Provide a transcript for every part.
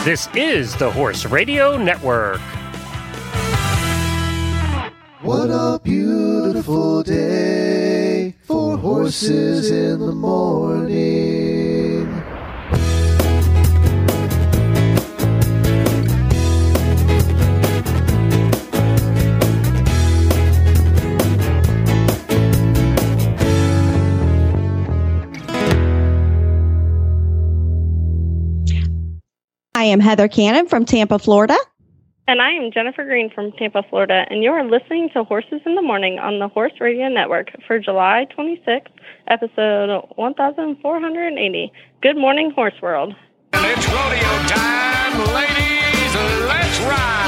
This is the Horse Radio Network. What a beautiful day for horses in the morning. I am Heather Cannon from Tampa, Florida. And I am Jennifer Green from Tampa, Florida, and you are listening to Horses in the Morning on the Horse Radio Network for July 26th, episode 1480. Good morning, Horse World. And it's rodeo time, ladies, let's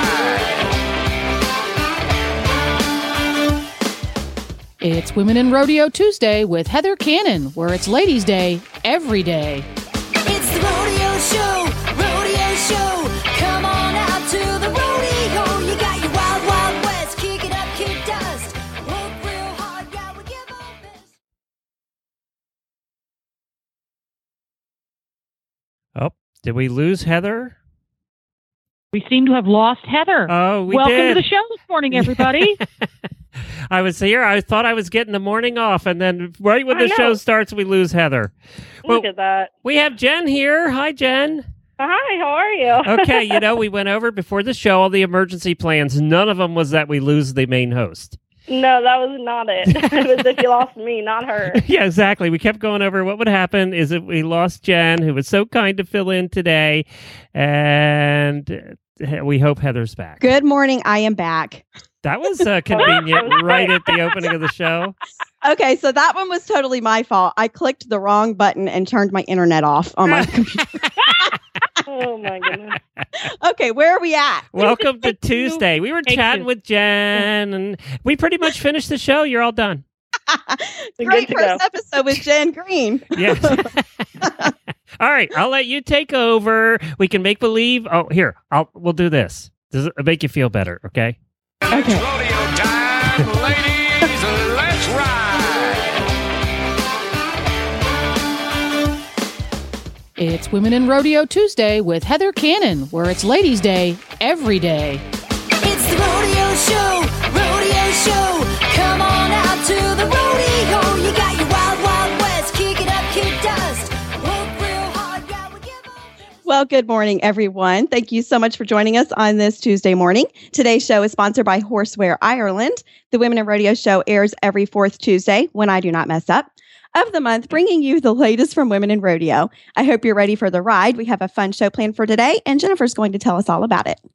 ride! It's Women in Rodeo Tuesday with Heather Cannon, where it's Ladies' Day every day. It's the rodeo show, come on out to the rodeo. You got your wild, wild west, kick it up, kick dust, work real hard, yeah, we give our best. Oh, did we lose Heather? We seem to have lost Heather. Oh, we Welcome did. to the show this morning, everybody. I was here. I thought I was getting the morning off, and then right when the show starts, we lose Heather. Look at that. We have Jen here. Hi, Jen. Hi, how are you? Okay, we went over before the show all the emergency plans. None of them was that we lose the main host. No, that was not it. It was if you lost me, not her. Yeah, exactly. We kept going over what would happen is if we lost Jen, who was so kind to fill in today, and we hope Heather's back. Good morning. I am back. That was convenient right at the opening of the show. Okay, so that one was totally my fault. I clicked the wrong button and turned my internet off on my computer. Oh, my goodness. Okay, where are we at? Welcome to Tuesday. We were chatting with Jen, and we pretty much finished the show. You're all done. Great first episode with Jen Green. Yes. All right, I'll let you take over. We can make believe. Oh, here, we'll do this. Does it make you feel better? Okay. And it's rodeo time, ladies, let's ride! It's Women in Rodeo Tuesday with Heather Cannon, where it's Ladies' Day every day. It's the rodeo show, come on out to the rodeo. You got your wild, wild west, kick it up, kick dust, work real hard, yeah, we give our best. Well, good morning, everyone. Thank you so much for joining us on this Tuesday morning. Today's show is sponsored by Horseware Ireland. The Women in Rodeo show airs every fourth Tuesday, when I do not mess up, of the month, bringing you the latest from Women in Rodeo. I hope you're ready for the ride. We have a fun show planned for today, and Jennifer's going to tell us all about it.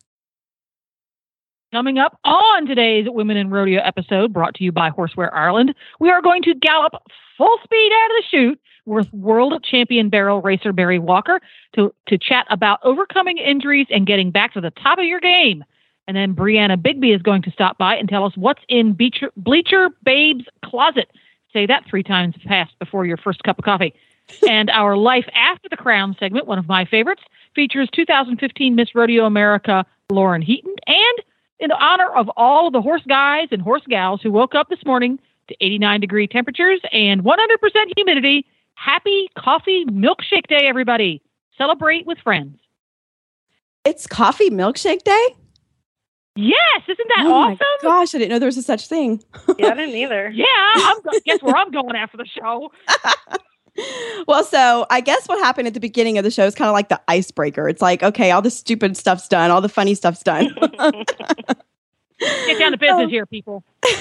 Coming up on today's Women in Rodeo episode, brought to you by Horseware Ireland, we are going to gallop full speed out of the chute with world champion barrel racer Barry Walker to chat about overcoming injuries and getting back to the top of your game. And then Brianna Bigby is going to stop by and tell us what's in Bleacher Babe's closet. Say that 3 times fast before your first cup of coffee. And our Life After the Crown segment, one of my favorites, features 2015 Miss Rodeo America Lauren Heaton. And in honor of all of the horse guys and horse gals who woke up this morning to 89-degree temperatures and 100% humidity, happy Coffee Milkshake Day, everybody. Celebrate with friends. It's Coffee Milkshake Day? Yes, isn't that My awesome? gosh, I didn't know there was a such thing. Yeah, I didn't either. Yeah, guess where I'm going after the show. Well, so I guess what happened at the beginning of the show is kind of like the icebreaker. It's like, okay, all the stupid stuff's done. All the funny stuff's done. Get down to business here, people.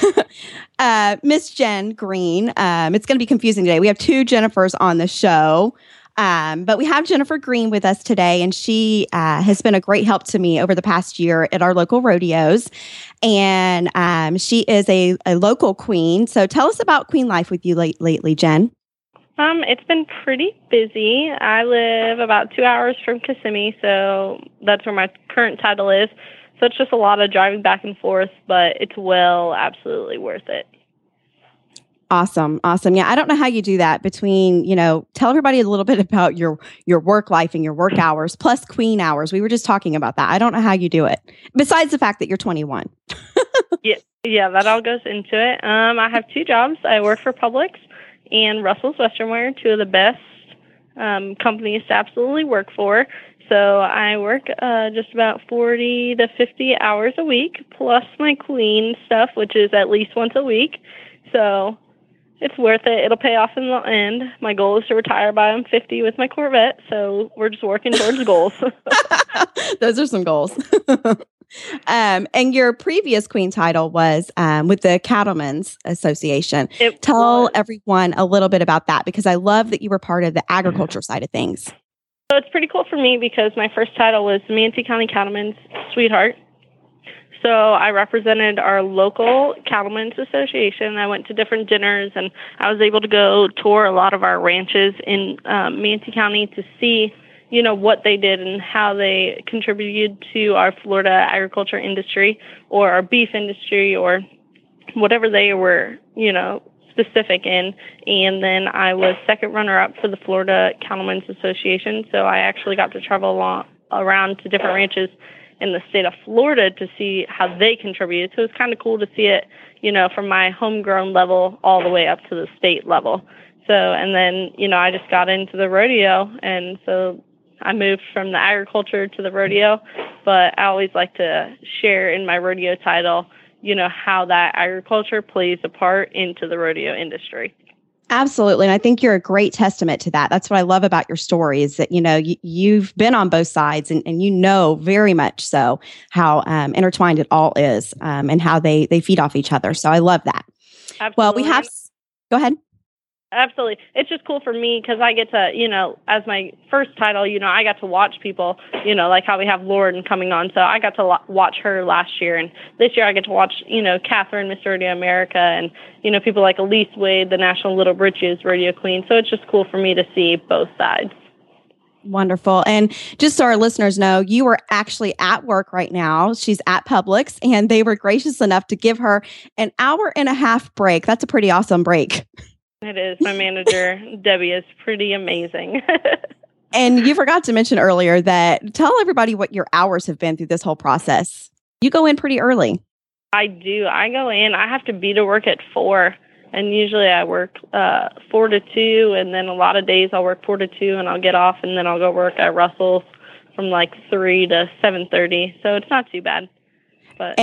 Miss Jen Green. It's going to be confusing today. We have 2 Jennifers on the show. But we have Jennifer Green with us today, and she has been a great help to me over the past year at our local rodeos. And she is a local queen. So tell us about queen life with you lately, Jen. It's been pretty busy. I live about 2 hours from Kissimmee, so that's where my current title is. So it's just a lot of driving back and forth, but it's absolutely worth it. Awesome. Yeah, I don't know how you do that between, tell everybody a little bit about your work life and your work hours plus queen hours. We were just talking about that. I don't know how you do it, besides the fact that you're 21. Yeah, that all goes into it. I have 2 jobs. I work for Publix and Russell's Western Wear, 2 of the best companies to absolutely work for. So I work just about 40 to 50 hours a week, plus my queen stuff, which is at least once a week. So it's worth it. It'll pay off in the end. My goal is to retire by I'm 50 with my Corvette, so we're just working towards goals. Those are some goals. And your previous queen title was with the Cattlemen's Association. Tell everyone a little bit about that, because I love that you were part of the agriculture side of things. So it's pretty cool for me because my first title was Manatee County Cattlemen's Sweetheart. So I represented our local Cattlemen's Association. I went to different dinners, and I was able to go tour a lot of our ranches in Manatee County to see, you know, what they did and how they contributed to our Florida agriculture industry or our beef industry or whatever they were, you know, specific in. And then I was second runner-up for the Florida Cattlemen's Association. So I actually got to travel around to different ranches in the state of Florida to see how they contributed. So it's kind of cool to see it, you know, from my homegrown level all the way up to the state level. So, and then, you know, I just got into the rodeo, and so I moved from the agriculture to the rodeo, but I always like to share in my rodeo title, you know, how that agriculture plays a part into the rodeo industry. Absolutely. And I think you're a great testament to that. That's what I love about your story is that, you know, you've been on both sides and you know very much so how intertwined it all is and how they feed off each other. So I love that. Absolutely. Well, we have, go ahead. Absolutely. It's just cool for me because I get to, you know, as my first title, you know, I got to watch people, you know, like how we have Lauren coming on. So I got to watch her last year. And this year I get to watch, you know, Catherine, Miss Rodeo America, and, you know, people like Elise Wade, the National Little Britches Rodeo Queen. So it's just cool for me to see both sides. Wonderful. And just so our listeners know, you are actually at work right now. She's at Publix, and they were gracious enough to give her an hour-and-a-half break. That's a pretty awesome break. It is. My manager, Debbie, is pretty amazing. And you forgot to mention earlier that tell everybody what your hours have been through this whole process. You go in pretty early. I do. I go in. I have to be to work at 4. And usually I work 4 to 2. And then a lot of days I'll work 4 to 2 and I'll get off. And then I'll go work at Russell's from like 3 to 7:30. So it's not too bad. But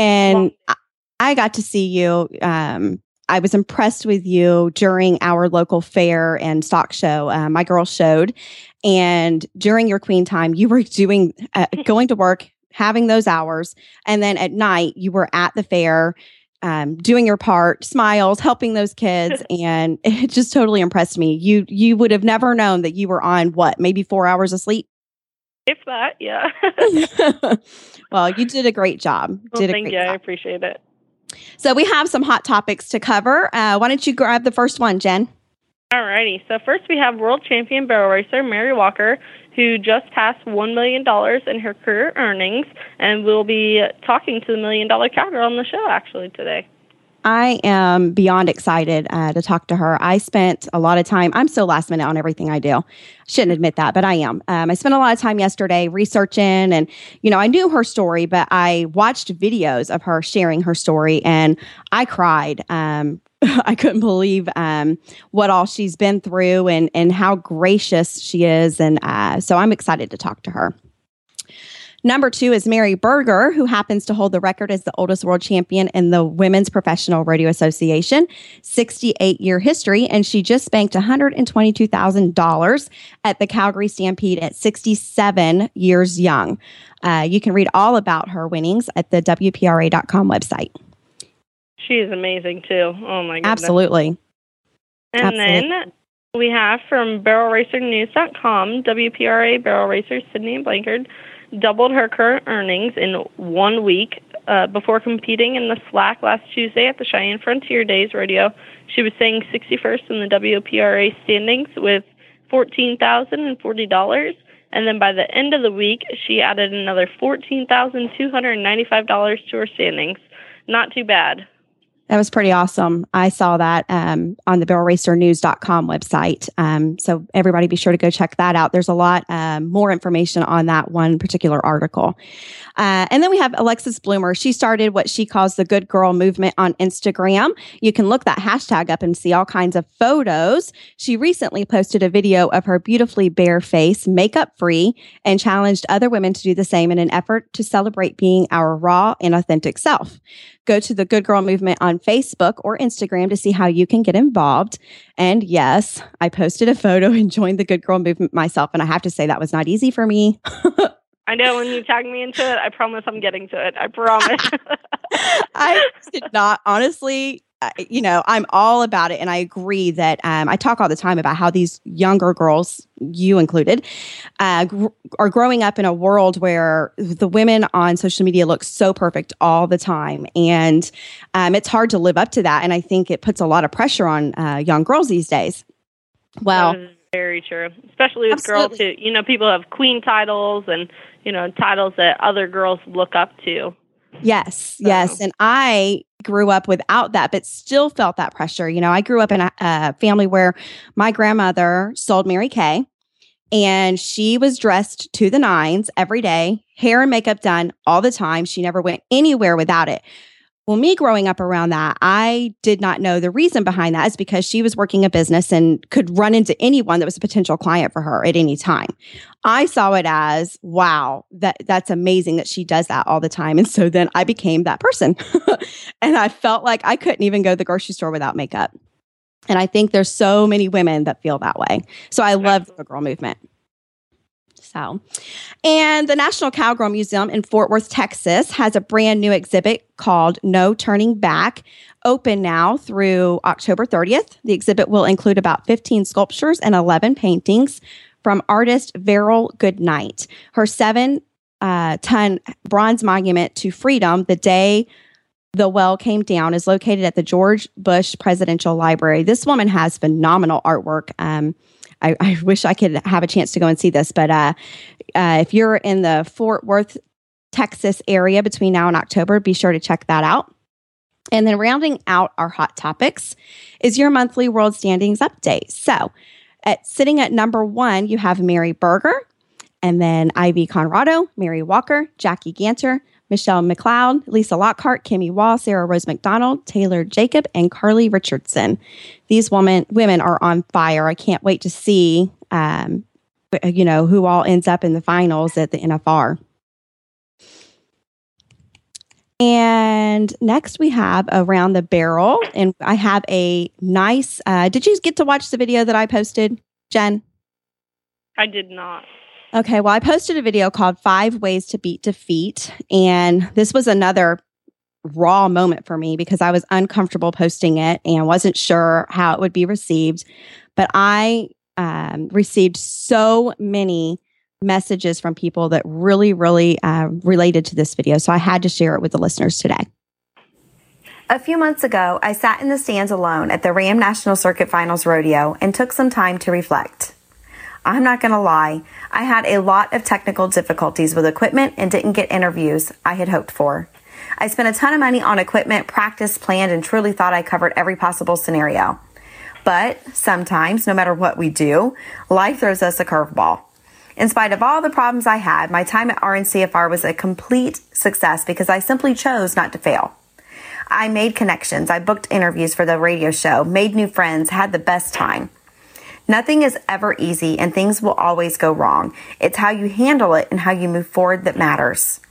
I got to see you. I was impressed with you during our local fair and stock show. My girls showed, and during your queen time, you were doing going to work, having those hours, and then at night you were at the fair, doing your part, smiles, helping those kids, and it just totally impressed me. You would have never known that you were on maybe 4 hours of sleep. If that, yeah. Well, you did a great job. Thank you. I appreciate it. So we have some hot topics to cover. Why don't you grab the first one, Jen? All righty. So first we have world champion barrel racer Mary Walker, who just passed $1 million in her career earnings, and we'll be talking to the $1 Million Cowgirl on the show actually today. I am beyond excited to talk to her. I spent a lot of time. I'm so last minute on everything I do. I shouldn't admit that, but I am. I spent a lot of time yesterday researching, and, you know, I knew her story, but I watched videos of her sharing her story, and I cried. I couldn't believe what all she's been through and how gracious she is. And so I'm excited to talk to her. Number 2 is Mary Berger, who happens to hold the record as the oldest world champion in the Women's Professional Rodeo Association, 68-year history, and she just banked $122,000 at the Calgary Stampede at 67 years young. You can read all about her winnings at the WPRA.com website. She is amazing, too. Oh, my goodness. Absolutely. And then we have from BarrelRacerNews.com, WPRA barrel racer Sydney Blankard doubled her current earnings in 1 week before competing in the SLAC last Tuesday at the Cheyenne Frontier Days Rodeo. She was staying 61st in the WPRA standings with $14,040. And then by the end of the week, she added another $14,295 to her standings. Not too bad. That was pretty awesome. I saw that on the barrelracernews.com website. So everybody be sure to go check that out. There's a lot more information on that one particular article. And then we have Alexis Bloomer. She started what she calls the Good Girl Movement on Instagram. You can look that hashtag up and see all kinds of photos. She recently posted a video of her beautifully bare face, makeup free, and challenged other women to do the same in an effort to celebrate being our raw and authentic self. Go to the Good Girl Movement on Facebook or Instagram to see how you can get involved. And yes, I posted a photo and joined the Good Girl Movement myself. And I have to say that was not easy for me. I know when you tag me into it, I promise I'm getting to it. I promise. I did not, honestly. I'm all about it. And I agree that I talk all the time about how these younger girls, you included, are growing up in a world where the women on social media look so perfect all the time. And it's hard to live up to that. And I think it puts a lot of pressure on young girls these days. Well, that is very true, especially with absolutely. girls who, people have queen titles and, titles that other girls look up to. Yes, yes. And I grew up without that, but still felt that pressure. I grew up in a family where my grandmother sold Mary Kay, and she was dressed to the nines every day, hair and makeup done all the time. She never went anywhere without it. Well, me growing up around that, I did not know the reason behind that is because she was working a business and could run into anyone that was a potential client for her at any time. I saw it as, wow, that's amazing that she does that all the time. And so then I became that person. And I felt like I couldn't even go to the grocery store without makeup. And I think there's so many women that feel that way. So I love the girl movement. And the National Cowgirl Museum in Fort Worth, Texas has a brand new exhibit called No Turning Back, open now through October 30th. The exhibit will include about 15 sculptures and 11 paintings from artist Verrill Goodnight. Her 7-ton bronze monument to freedom, the day the well came down, is located at the George Bush Presidential Library. This woman has phenomenal artwork. I wish I could have a chance to go and see this, but if you're in the Fort Worth, Texas area between now and October, be sure to check that out. And then rounding out our hot topics is your monthly world standings update. So sitting at number 1, you have Mary Berger, and then Ivy Conrado, Mary Walker, Jackie Ganter, Michelle McLeod, Lisa Lockhart, Kimmy Wall, Sarah Rose McDonald, Taylor Jacob, and Carly Richardson. These women are on fire. I can't wait to see, who all ends up in the finals at the NFR. And next we have Around the Barrel, and I have a nice. Did you get to watch the video that I posted, Jen? I did not. Okay, well, I posted a video called 5 Ways to Beat Defeat, and this was another raw moment for me because I was uncomfortable posting it and wasn't sure how it would be received. But I received so many messages from people that really, really related to this video, so I had to share it with the listeners today. A few months ago, I sat in the stands alone at the Ram National Circuit Finals Rodeo and took some time to reflect. I'm not going to lie, I had a lot of technical difficulties with equipment and didn't get interviews I had hoped for. I spent a ton of money on equipment, practiced, planned, and truly thought I covered every possible scenario. But sometimes, no matter what we do, life throws us a curveball. In spite of all the problems I had, my time at RNCFR was a complete success because I simply chose not to fail. I made connections, I booked interviews for the radio show, made new friends, had the best time. Nothing is ever easy and things will always go wrong. It's how you handle it and how you move forward that matters.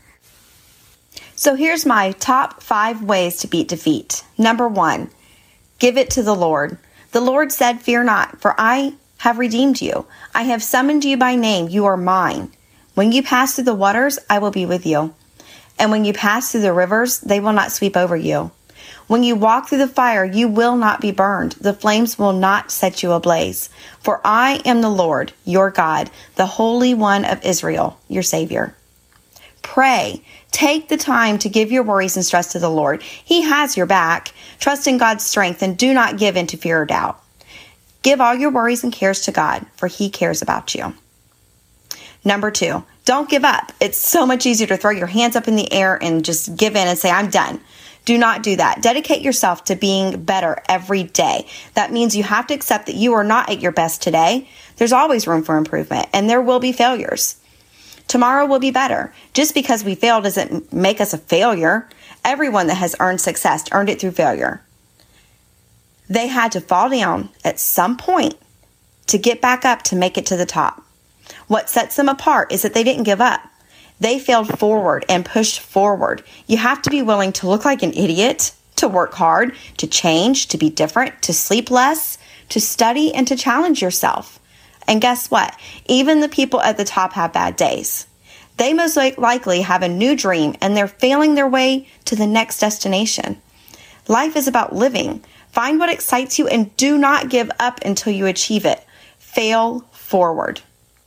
So here's my top 5 ways to beat defeat. Number 1, give it to the Lord. The Lord said, "Fear not, for I have redeemed you. I have summoned you by name. You are mine. When you pass through the waters, I will be with you. And when you pass through the rivers, they will not sweep over you. When you walk through the fire, you will not be burned. The flames will not set you ablaze. For I am the Lord, your God, the Holy One of Israel, your Savior." Pray. Take the time to give your worries and stress to the Lord. He has your back. Trust in God's strength and do not give in to fear or doubt. Give all your worries and cares to God, for He cares about you. Number 2, don't give up. It's so much easier to throw your hands up in the air and just give in and say, "I'm done." Do not do that. Dedicate yourself to being better every day. That means you have to accept that you are not at your best today. There's always room for improvement, and there will be failures. Tomorrow will be better. Just because we fail doesn't make us a failure. Everyone that has earned success earned it through failure. They had to fall down at some point to get back up to make it to the top. What sets them apart is that they didn't give up. They failed forward and pushed forward. You have to be willing to look like an idiot, to work hard, to change, to be different, to sleep less, to study, and to challenge yourself. And guess what? Even the people at the top have bad days. They most likely have a new dream and they're failing their way to the next destination. Life is about living. Find what excites you and do not give up until you achieve it. Fail forward.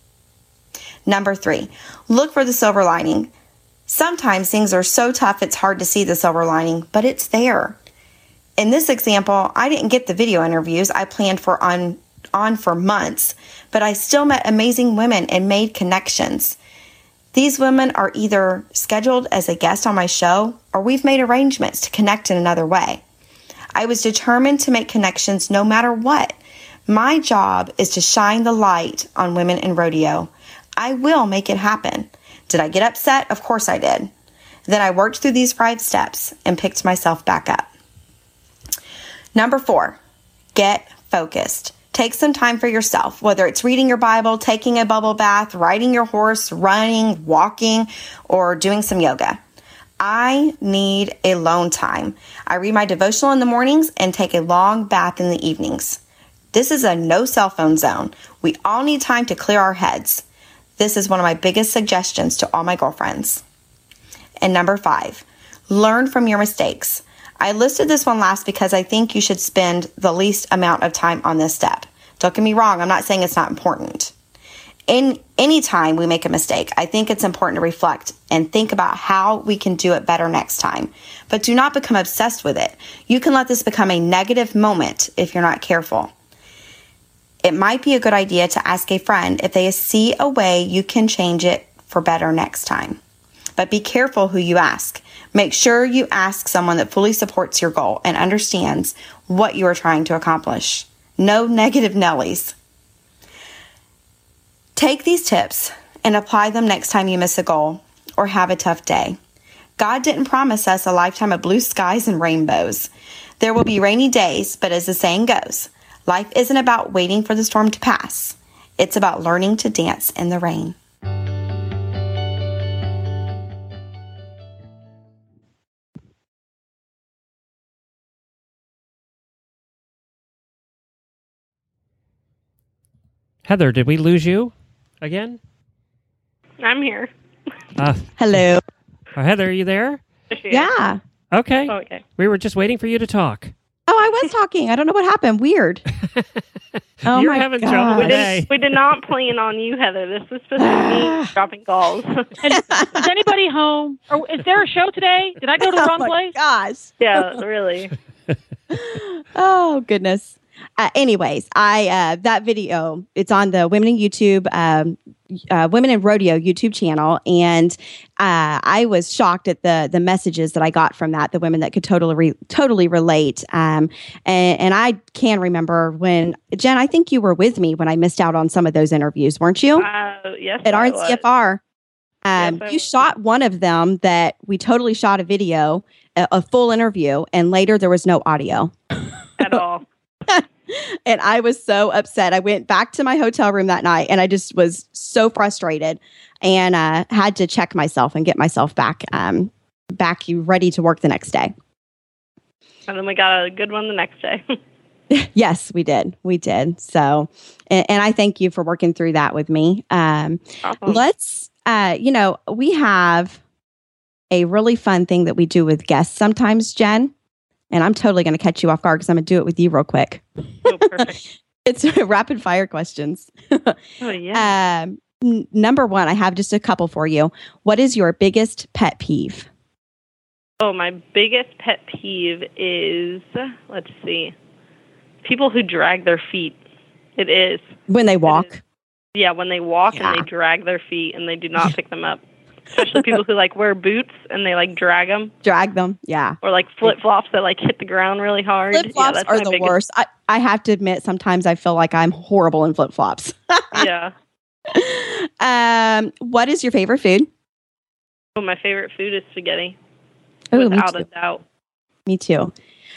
Number 3, look for the silver lining. Sometimes things are so tough it's hard to see the silver lining, but it's there. In this example, I didn't get the video interviews I planned for on for months, but I still met amazing women and made connections. These women are either scheduled as a guest on my show or we've made arrangements to connect in another way. I was determined to make connections no matter what. My job is to shine the light on women in rodeo. I will make it happen. Did I get upset? Of course I did. Then I worked through these 5 steps and picked myself back up. Number 4, get focused. Take some time for yourself, whether it's reading your Bible, taking a bubble bath, riding your horse, running, walking, or doing some yoga. I need alone time. I read my devotional in the mornings and take a long bath in the evenings. This is a no cell phone zone. We all need time to clear our heads. This is one of my biggest suggestions to all my girlfriends. And number 5, learn from your mistakes. I listed this one last because I think you should spend the least amount of time on this step. Don't get me wrong, I'm not saying it's not important. In any time we make a mistake, I think it's important to reflect and think about how we can do it better next time. But do not become obsessed with it. You can let this become a negative moment if you're not careful. It might be a good idea to ask a friend if they see a way you can change it for better next time. But be careful who you ask. Make sure you ask someone that fully supports your goal and understands what you are trying to accomplish. No negative Nellies. Take these tips and apply them next time you miss a goal or have a tough day. God didn't promise us a lifetime of blue skies and rainbows. There will be rainy days, but as the saying goes, life isn't about waiting for the storm to pass. It's about learning to dance in the rain. Heather, did we lose you again? I'm here. Hello. Heather, are you there? Yeah. Okay. Oh, okay. We were just waiting for you to talk. Oh, I was talking. I don't know what happened. Weird. Oh You're my having gosh. trouble today. We did not plan on you, Heather. This was supposed to be me dropping calls. And is anybody home? Or is there a show today? Did I go to the Oh wrong my place? gosh. Yeah, really. Oh goodness. Anyways, that video, it's on the Women in YouTube, Women in Rodeo YouTube channel, and I was shocked at the messages that I got from that. The women that could totally relate. And I can remember when Jen, I think you were with me when I missed out on some of those interviews, weren't you? Yes, At I was. RNCFR. Yes, I You was. shot one of them that we totally shot a video, a full interview, and later there was no audio. At all. And I was so upset. I went back to my hotel room that night and I just was so frustrated and had to check myself and get myself back ready to work the next day. And then we got a good one the next day. Yes, we did. We did. So, and I thank you for working through that with me. Awesome. Let's, we have a really fun thing that we do with guests sometimes, Jen. And I'm totally going to catch you off guard because I'm going to do it with you real quick. Oh, perfect. It's rapid fire questions. Oh, yeah. Number 1, I have just a couple for you. What is your biggest pet peeve? Oh, my biggest pet peeve is, let's see, people who drag their feet. It is. When they walk? Yeah, when they walk Yeah. and they drag their feet and they do not pick them up. especially people who like wear boots and they like drag them. Drag them, yeah. Or like flip flops that like hit the ground really hard. Flip flops that's are my the biggest- worst. I have to admit, sometimes I feel like I'm horrible in flip flops. Yeah. What is your favorite food? Oh, my favorite food is spaghetti. Oh, me without too. a doubt. Me too.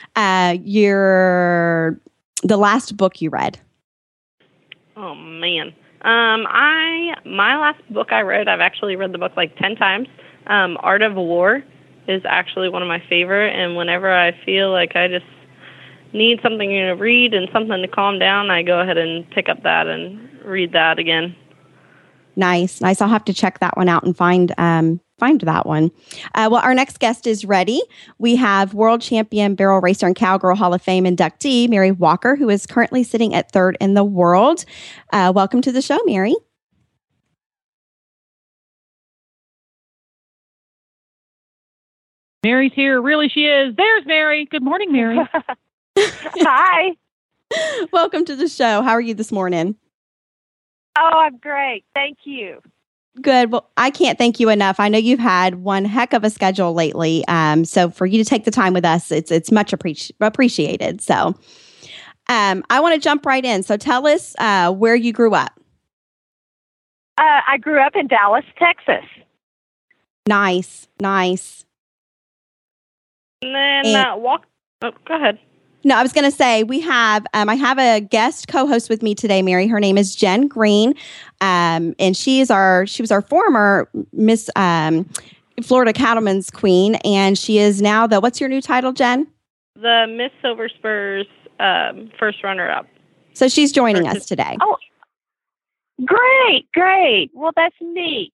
The last book you read. Oh man. My last book I read, I've actually read the book like 10 times. Art of War is actually one of my favorite, and whenever I feel like I just need something to read and something to calm down, I go ahead and pick up that and read that again. Nice. I'll have to check that one out and find that one. Well, our next guest is ready. We have world champion barrel racer and Cowgirl Hall of Fame inductee Mary Walker, who is currently sitting at third in the world. Welcome to the show, Mary. Mary's here. Really, she is. There's Mary. Good morning, Mary. Hi. Welcome to the show. How are you this morning? Oh, I'm great. Thank you. Good. Well, I can't thank you enough. I know you've had one heck of a schedule lately. So for you to take the time with us, it's much appreciated. So I want to jump right in. So tell us where you grew up. I grew up in Dallas, Texas. Nice. And then Oh, go ahead. No, I was going to say we have. I have a guest co-host with me today, Mary. Her name is Jen Green, and she was our former Miss Florida Cattleman's Queen, and she is now the. What's your new title, Jen? The Miss Silver Spurs first runner-up. So she's joining us today. Oh, great. Well, that's neat.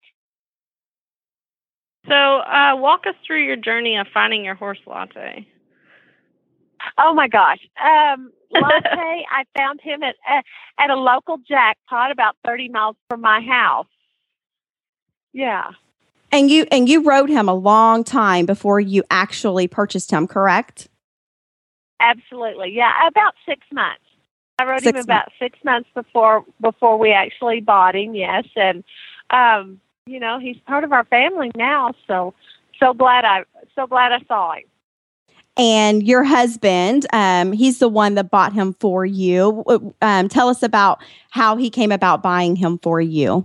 So walk us through your journey of finding your horse Latte. Oh my gosh. Latte, I found him at a local jackpot about 30 miles from my house. Yeah. And you rode him a long time before you actually purchased him, correct? Absolutely. Yeah, about 6 months. I rode him 6 about 6 months before we actually bought him, yes. And he's part of our family now, so glad I saw him. And your husband, he's the one that bought him for you. Tell us about how he came about buying him for you.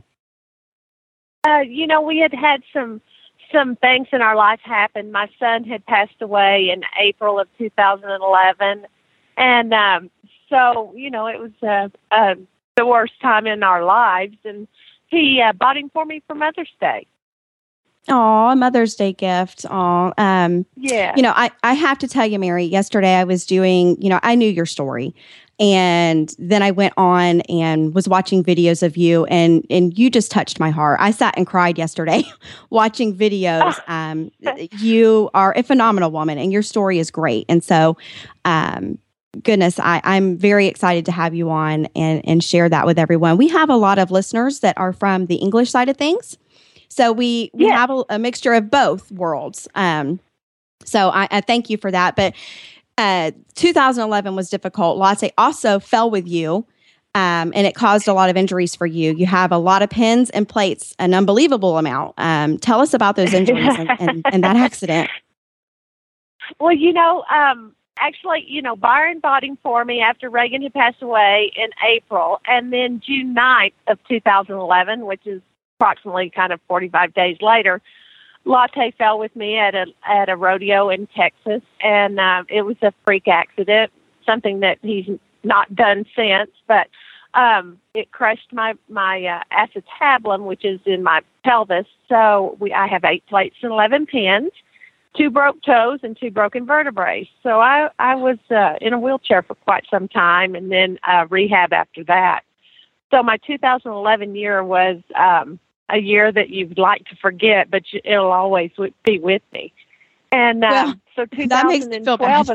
We had some things in our life happen. My son had passed away in April of 2011. And so, it was the worst time in our lives. And he bought him for me for Mother's Day. Oh, a Mother's Day gift. Oh, yeah. I have to tell you, Mary, yesterday I was doing, I knew your story. And then I went on and was watching videos of you and you just touched my heart. I sat and cried yesterday watching videos. You are a phenomenal woman and your story is great. And so, goodness, I'm very excited to have you on and share that with everyone. We have a lot of listeners that are from the English side of things. So we have a mixture of both worlds. So I thank you for that. But 2011 was difficult. Latte also fell with you, and it caused a lot of injuries for you. You have a lot of pins and plates, an unbelievable amount. Tell us about those injuries and that accident. Well, actually, Byron bought him for me after Reagan had passed away in April. And then June 9th of 2011, which is approximately kind of 45 days later, Latte fell with me at a rodeo in Texas, and it was a freak accident, something that he's not done since, but it crushed my acetabulum, which is in my pelvis. So I have 8 plates and 11 pins, 2 broke toes, and 2 broken vertebrae. So I was in a wheelchair for quite some time, and then rehab after that. So my 2011 year was a year that you'd like to forget, but it'll always be with me. And so 2012,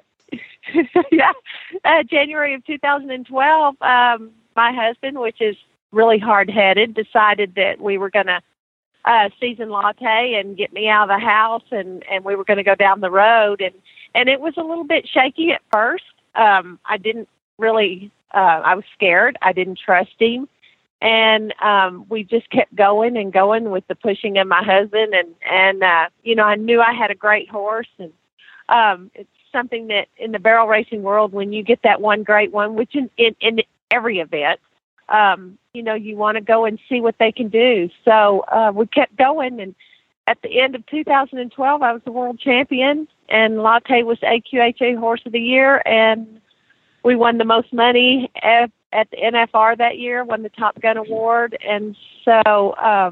January of 2012, my husband, which is really hard-headed, decided that we were going to season Latte and get me out of the house, and we were going to go down the road. And it was a little bit shaky at first. I didn't really, I was scared. I didn't trust him. And we just kept going and going with the pushing of my husband. And I knew I had a great horse. And it's something that in the barrel racing world, when you get that one great one, which in every event, you want to go and see what they can do. So we kept going. And at the end of 2012, I was the world champion. And Latte was AQHA Horse of the Year. And we won the most money at the NFR that year, won the Top Gun Award. And so,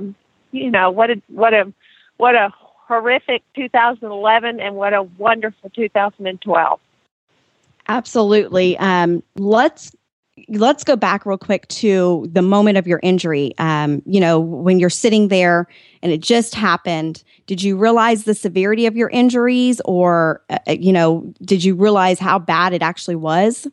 what a horrific 2011 and what a wonderful 2012. Absolutely. Let's go back real quick to the moment of your injury. When you're sitting there and it just happened, did you realize the severity of your injuries, or, did you realize how bad it actually was?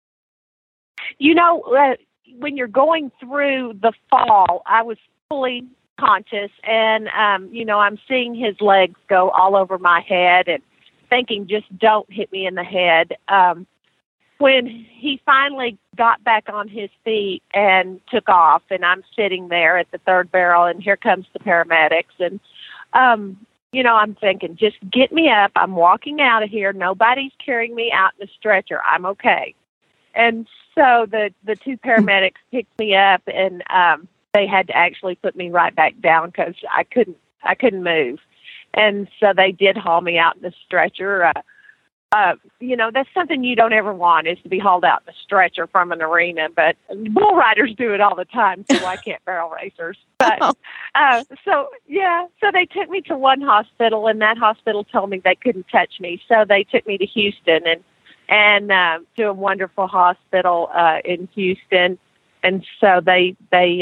When you're going through the fall, I was fully conscious, and, I'm seeing his legs go all over my head and thinking, just don't hit me in the head. When he finally got back on his feet and took off, and I'm sitting there at the third barrel, and here comes the paramedics, and, I'm thinking, just get me up. I'm walking out of here. Nobody's carrying me out in a stretcher. I'm okay. And so the two paramedics picked me up, and they had to actually put me right back down because I couldn't move. And so they did haul me out in the stretcher. That's something you don't ever want, is to be hauled out in a stretcher from an arena. But bull riders do it all the time, so I can't barrel racers. But so they took me to one hospital, and that hospital told me they couldn't touch me. So they took me to Houston and to a wonderful hospital in Houston. And so they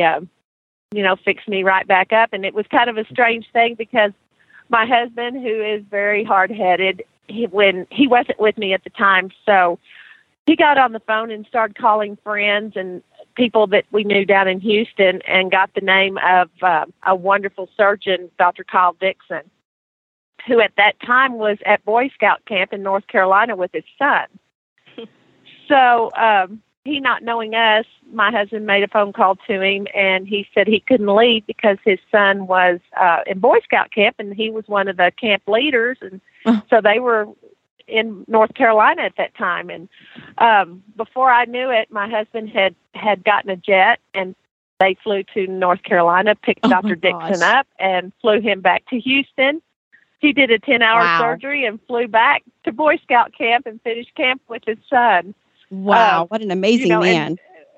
fixed me right back up. And it was kind of a strange thing because my husband, who is very hard-headed, when he wasn't with me at the time, so he got on the phone and started calling friends and people that we knew down in Houston, and got the name of a wonderful surgeon, Dr. Kyle Dixon, who at that time was at Boy Scout camp in North Carolina with his son. So he, not knowing us, my husband made a phone call to him, and he said he couldn't leave because his son was in Boy Scout camp, and he was one of the camp leaders. And so they were in North Carolina at that time. And before I knew it, my husband had gotten a jet, and they flew to North Carolina, picked Dr. Dixon up, and flew him back to Houston. He did a 10-hour surgery and flew back to Boy Scout camp and finished camp with his son. Wow, what an amazing man.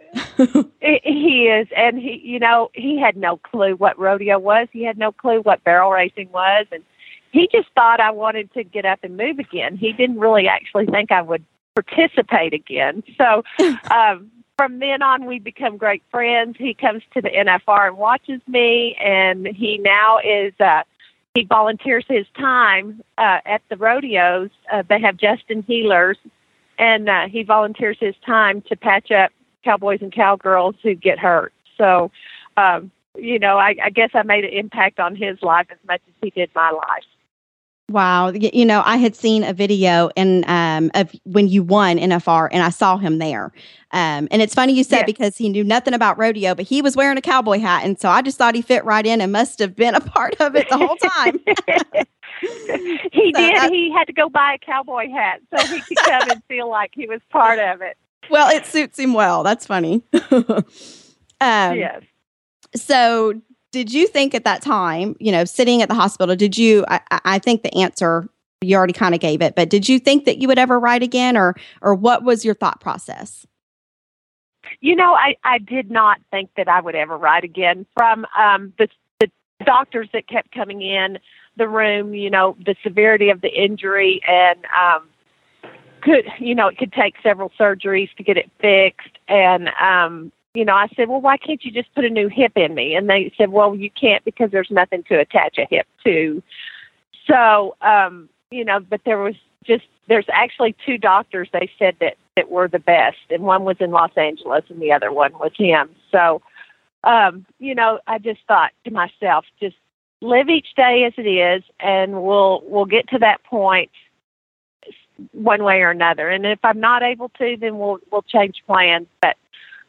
He is. And he had no clue what rodeo was. He had no clue what barrel racing was. And he just thought I wanted to get up and move again. He didn't really actually think I would participate again. So from then on, we become great friends. He comes to the NFR and watches me, and he now is he volunteers his time at the rodeos. They have Justin Healers, and he volunteers his time to patch up cowboys and cowgirls who get hurt. So, I guess I made an impact on his life as much as he did my life. Wow. I had seen a video of when you won NFR, and I saw him there. And it's funny you said, because he knew nothing about rodeo, but he was wearing a cowboy hat. And so I just thought he fit right in and must have been a part of it the whole time. He did. He had to go buy a cowboy hat so he could come and feel like he was part of it. Well, it suits him well. That's funny. Yes. So did you think at that time, sitting at the hospital, I think the answer, you already kind of gave it, but did you think that you would ever ride again, or what was your thought process? I did not think that I would ever ride again. From the doctors that kept coming in the room, the severity of the injury, and it could take several surgeries to get it fixed. And, I said, well, why can't you just put a new hip in me? And they said, well, you can't because there's nothing to attach a hip to. So, but there's actually two doctors they said that were the best. And one was in Los Angeles and the other one was him. So, I just thought to myself, just live each day as it is, and we'll get to that point one way or another. And if I'm not able to, then we'll change plans. But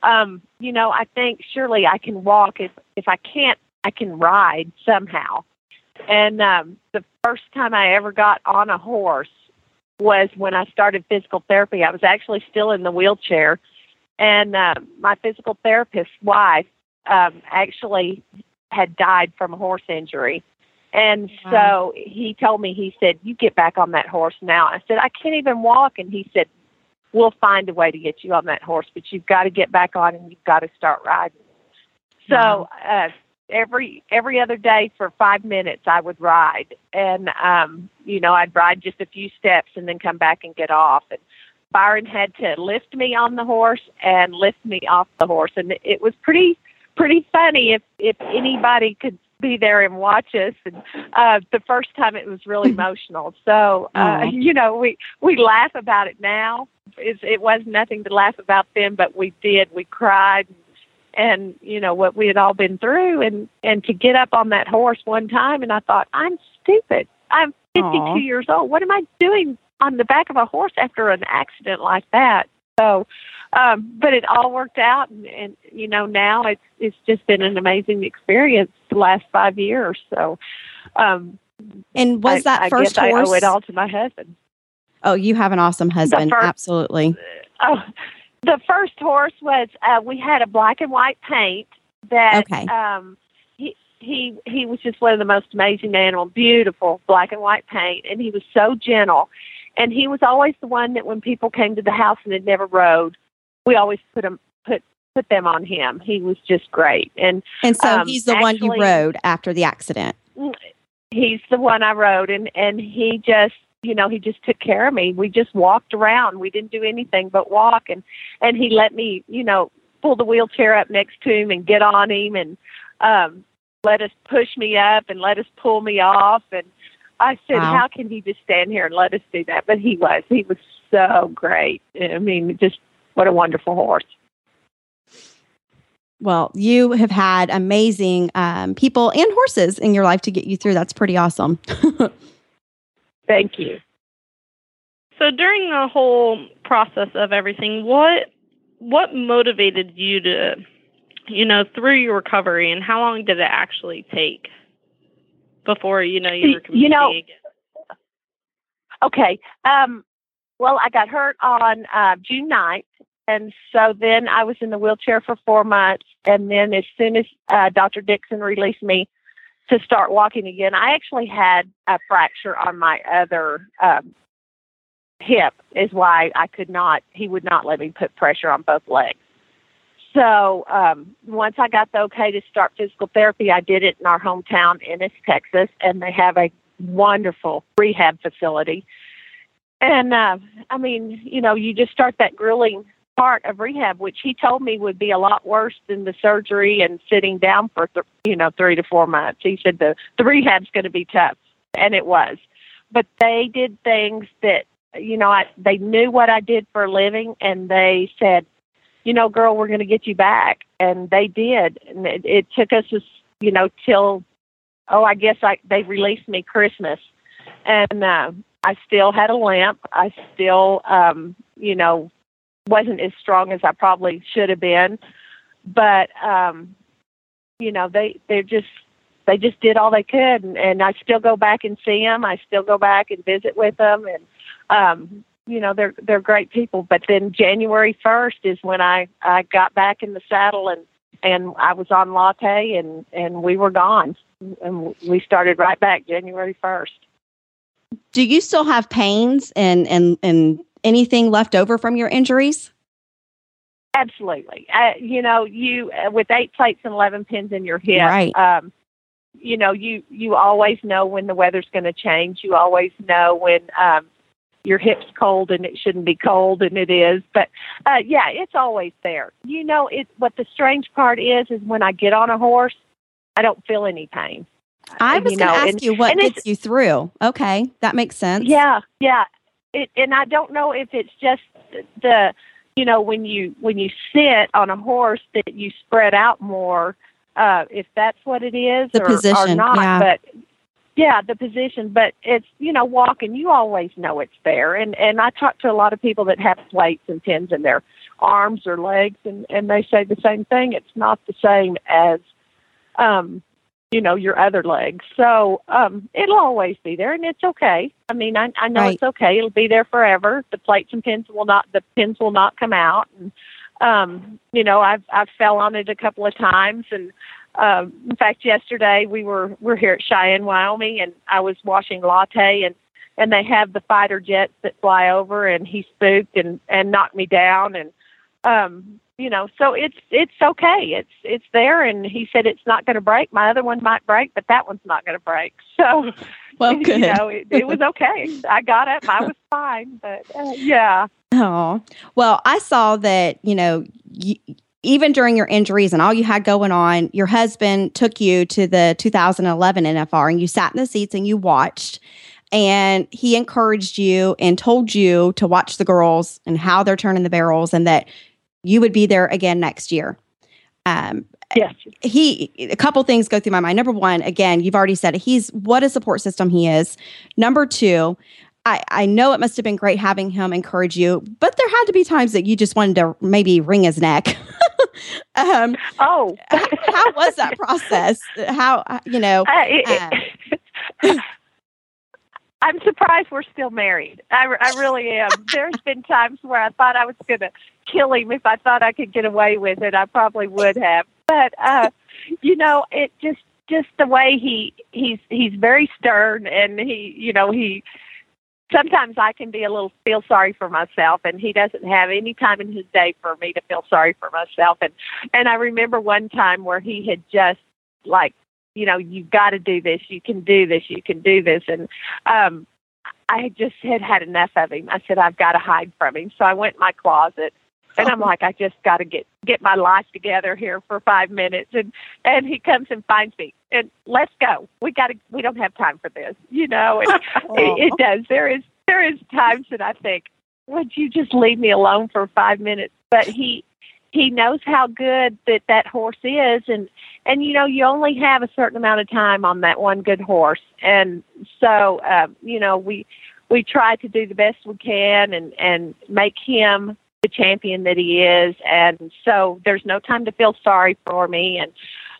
I think surely I can walk. If I can't, I can ride somehow. And the first time I ever got on a horse was when I started physical therapy. I was actually still in the wheelchair, and my physical therapist's wife actually had died from a horse injury. And so he told me, he said, "You get back on that horse now." I said, "I can't even walk." And he said, "We'll find a way to get you on that horse, but you've got to get back on and you've got to start riding." So every other day for 5 minutes I would ride, and I'd ride just a few steps and then come back and get off. And Byron had to lift me on the horse and lift me off the horse, and it was pretty funny if anybody could be there and watch us. And the first time it was really emotional. So we laugh about it now. It was nothing to laugh about then, but we cried. And, what we had all been through, and to get up on that horse one time, and I thought, I'm stupid. I'm 52 years old. What am I doing on the back of a horse after an accident like that? So, but it all worked out, and now it's just been an amazing experience the last 5 years. So, and was that first horse? I owe horse? it all to my husband. Oh, you have an awesome husband. Absolutely. The first horse was, we had a black and white paint that, he was just one of the most amazing animals, beautiful black and white paint. And he was so gentle. And he was always the one that when people came to the house and had never rode, we always put them on him. He was just great. And so he's the one you rode after the accident. He's the one I rode, and he just, he just took care of me. We just walked around. We didn't do anything but walk. And he let me, pull the wheelchair up next to him and get on him, and let us push me up and let us pull me off. And I said, how can he just stand here and let us do that? But he was so great. I mean, just what a wonderful horse. Well, you have had amazing people and horses in your life to get you through. That's pretty awesome. Thank you. So during the whole process of everything, what motivated you to, through your recovery, and how long did it actually take before, you were competing again? Okay. Well, I got hurt on June 9th. And so then I was in the wheelchair for 4 months. And then as soon as Dr. Dixon released me to start walking again, I actually had a fracture on my other hip, is why he would not let me put pressure on both legs. So once I got the okay to start physical therapy, I did it in our hometown, Ennis, Texas, and they have a wonderful rehab facility. And you just start that grueling part of rehab, which he told me would be a lot worse than the surgery and sitting down for 3 to 4 months. He said the rehab's going to be tough, and it was. But they did things that they knew what I did for a living, and they said, girl, we're going to get you back, and they did. And it took us till they released me Christmas, and I still had a limp. I still wasn't as strong as I probably should have been, but they just did all they could, and I still go back and see them. I still go back and visit with them, and they're great people. But then January 1st is when I got back in the saddle, and I was on Latte, and we were gone, and we started right back January 1st. Do you still have pains and anything left over from your injuries? Absolutely. You with 8 plates and 11 pins in your hip, right. You always know when the weather's going to change. You always know when your hip's cold and it shouldn't be cold, and it is. But it's always there. What the strange part is when I get on a horse, I don't feel any pain. I was going to ask you what gets you through. Okay, that makes sense. Yeah. And I don't know if it's just when you sit on a horse that you spread out more, if that's what it is, the position, or not. yeah. But Yeah, the position, but it's, walking, you always know it's there. And I talk to a lot of people that have plates and pins in their arms or legs, and they say the same thing. It's not the same as, your other legs. So it'll always be there, and it's okay. I mean, I know Right. it's okay. It'll be there forever. The plates and pins the pins will not come out. And, I've fell on it a couple of times, and in fact, yesterday we're here at Cheyenne, Wyoming, and I was washing Latte, and they have the fighter jets that fly over, and he spooked and knocked me down, and so it's okay. It's there, and he said it's not going to break. My other one might break, but that one's not going to break. So, Well, good. it was okay. I got up, I was fine, but yeah. Oh, well, I saw that, even during your injuries and all you had going on, your husband took you to the 2011 NFR, and you sat in the seats and you watched, and he encouraged you and told you to watch the girls and how they're turning the barrels, and that you would be there again next year. Yes. A couple things go through my mind. Number one, again, you've already said it. What a support system he is. Number two, I know it must have been great having him encourage you, but there had to be times that you just wanted to maybe wring his neck. Oh, how was that process? How, I'm surprised we're still married. I really am. There's been times where I thought I was going to kill him. If I thought I could get away with it, I probably would have. But, it just the way he's very stern, and he sometimes I can be feel sorry for myself, and he doesn't have any time in his day for me to feel sorry for myself. And I remember one time where he had just you've got to do this. You can do this. You can do this. And I just had enough of him. I said, I've got to hide from him. So I went in my closet, and I'm like, I just got to get my life together here for 5 minutes. And he comes and finds me, and let's go. We don't have time for this. It does. There is times that I think, would you just leave me alone for 5 minutes? But he knows how good that horse is, and you only have a certain amount of time on that one good horse, and so we try to do the best we can and make him the champion that he is, and so there's no time to feel sorry for me, and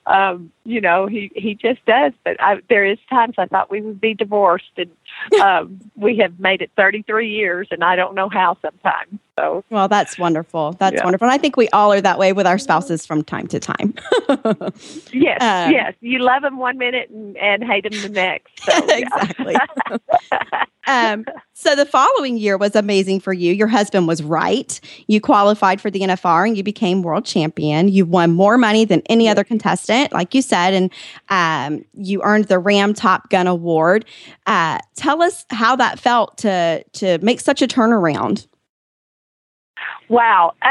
he just does. But there is times I thought we would be divorced, and we have made it 33 years, and I don't know how sometimes. So, well, that's wonderful. That's wonderful. And I think we all are that way with our spouses from time to time. Yes, yes. You love them 1 minute and hate them the next. So, exactly. So the following year was amazing for you. Your husband was right. You qualified for the NFR and you became world champion. You won more money than any other contestant, like you said, and you earned the Ram Top Gun Award. Tell us how that felt to make such a turnaround. Wow.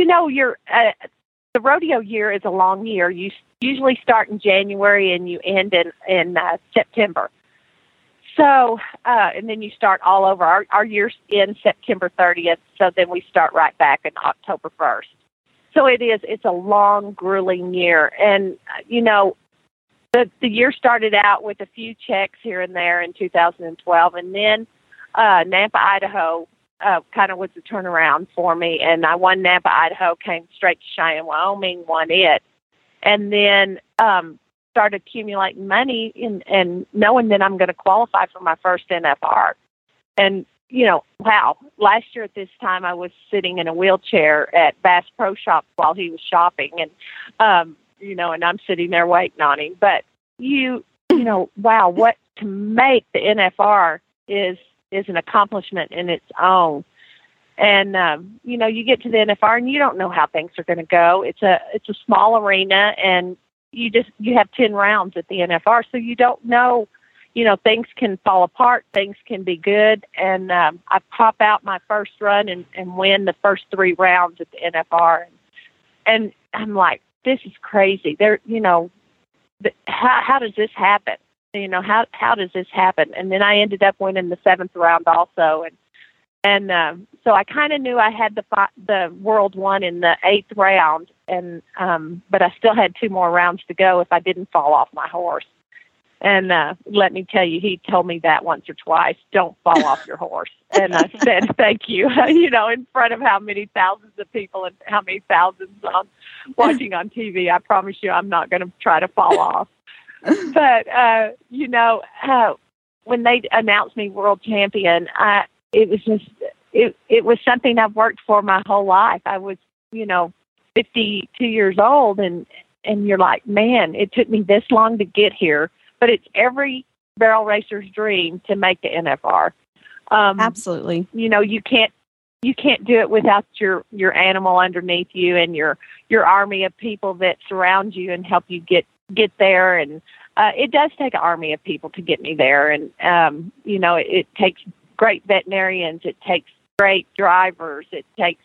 The rodeo year is a long year. You usually start in January and you end in September. So, and then you start all over. Our year's in September 30th, so then we start right back in October 1st. So it's a long, grueling year. And, the year started out with a few checks here and there in 2012, and then Nampa, Idaho kind of was a turnaround for me, and I won Nampa, Idaho, came straight to Cheyenne, Wyoming, won it, and then started accumulating money and knowing that I'm going to qualify for my first NFR. And, wow, last year at this time I was sitting in a wheelchair at Bass Pro Shops while he was shopping, and, and I'm sitting there waiting on him. But, wow, what to make the NFR is an accomplishment in its own. And, you get to the NFR and you don't know how things are going to go. It's a small arena, and you have 10 rounds at the NFR. So you don't know, things can fall apart. Things can be good. And, I pop out my first run and win the first 3 rounds at the NFR. And I'm like, this is crazy. How does this happen? How does this happen? And then I ended up winning the 7th round also. And so I kind of knew I had the world won in the 8th round, and but I still had 2 more rounds to go if I didn't fall off my horse. And let me tell you, he told me that once or twice, don't fall off your horse. And I said, thank you, in front of how many thousands of people and how many thousands watching on TV. I promise you I'm not going to try to fall off. But, when they announced me world champion, it was just, it was something I've worked for my whole life. I was, 52 years old and you're like, man, it took me this long to get here. But it's every barrel racer's dream to make the NFR. Absolutely. You can't do it without your animal underneath you and your army of people that surround you and help you get there. And it does take an army of people to get me there. And it takes great veterinarians. It takes great drivers. It takes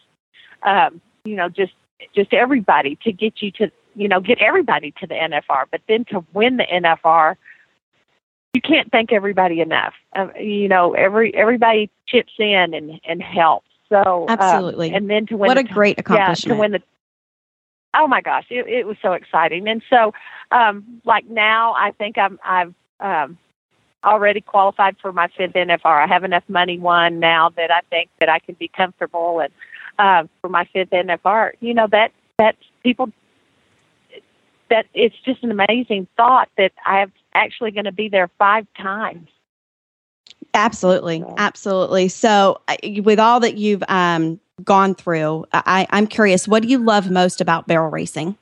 just everybody to get you to get everybody to the NFR. But then to win the NFR, you can't thank everybody enough. Everybody chips in and helps. So absolutely. And then to win, what a great accomplishment! To win oh my gosh, it was so exciting. And so, like now, I think I've already qualified for my 5th NFR. I have enough money won now that I think that I can be comfortable. And for my 5th NFR, that's people. That it's just an amazing thought that I am actually going to be there 5 times. Absolutely. Absolutely. So with all that you've gone through, I'm curious, what do you love most about barrel racing?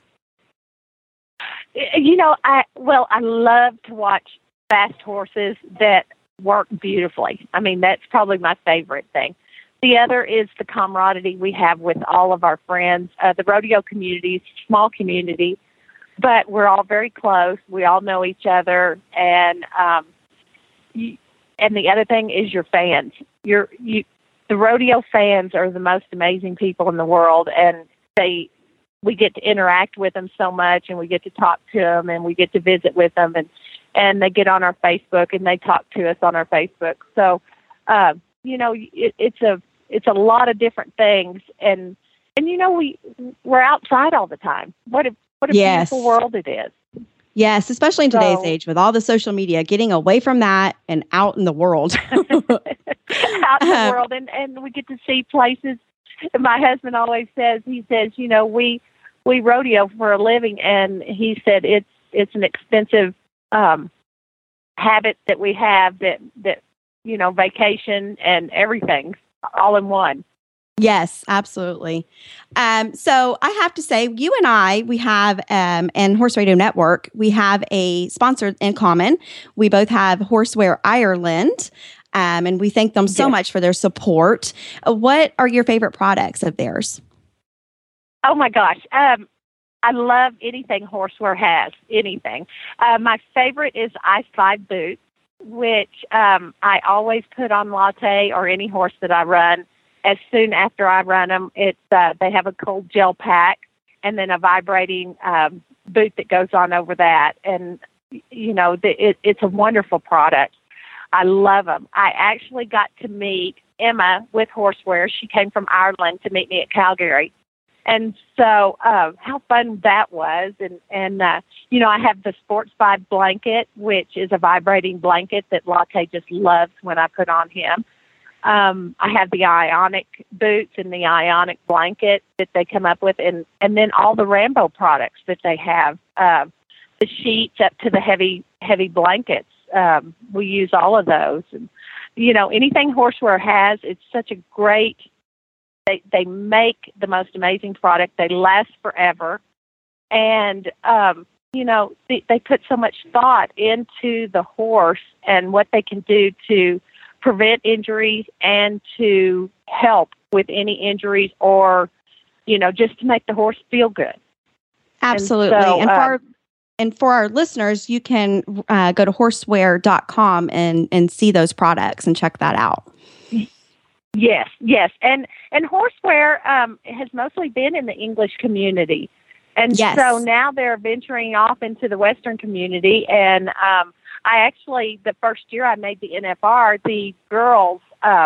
I love to watch fast horses that work beautifully. I mean, that's probably my favorite thing. The other is the camaraderie we have with all of our friends. The rodeo community is a small community, but we're all very close. We all know each other, and the other thing is your fans. The rodeo fans are the most amazing people in the world, and we get to interact with them so much, and we get to talk to them, and we get to visit with them, and they get on our Facebook and they talk to us on our Facebook. So, it's a lot of different things, and we're outside all the time. What a beautiful world it is. Yes, especially in today's age with all the social media, getting away from that and out in the world. Out in the world, and we get to see places. My husband always says, we rodeo for a living, and he said it's an expensive habit that we have that vacation and everything all in one. Yes, absolutely. So I have to say, you and I, we have, and Horse Radio Network, we have a sponsor in common. We both have Horseware Ireland, and we thank them so much for their support. What are your favorite products of theirs? Oh my gosh. I love anything Horseware has, anything. My favorite is Ice 5 boots, which I always put on Latte or any horse that I run. As soon after I run them, they have a cold gel pack and then a vibrating boot that goes on over that. And, it's a wonderful product. I love them. I actually got to meet Emma with Horseware. She came from Ireland to meet me at Calgary. And so how fun that was. And I have the Sports Vibe blanket, which is a vibrating blanket that Latte just loves when I put on him. I have the Ionic boots and the Ionic blanket that they come up with, and then all the Rambo products that they have, the sheets up to the heavy blankets. We use all of those. And, anything Horseware has, it's such a great, they make the most amazing product. They last forever. And, they put so much thought into the horse and what they can do to prevent injuries and to help with any injuries or, just to make the horse feel good. Absolutely. And for our listeners, you can go to horseware.com and see those products and check that out. Yes. And Horseware has mostly been in the English community. And so now they're venturing off into the Western community. And I actually, the first year I made the NFR, the girls,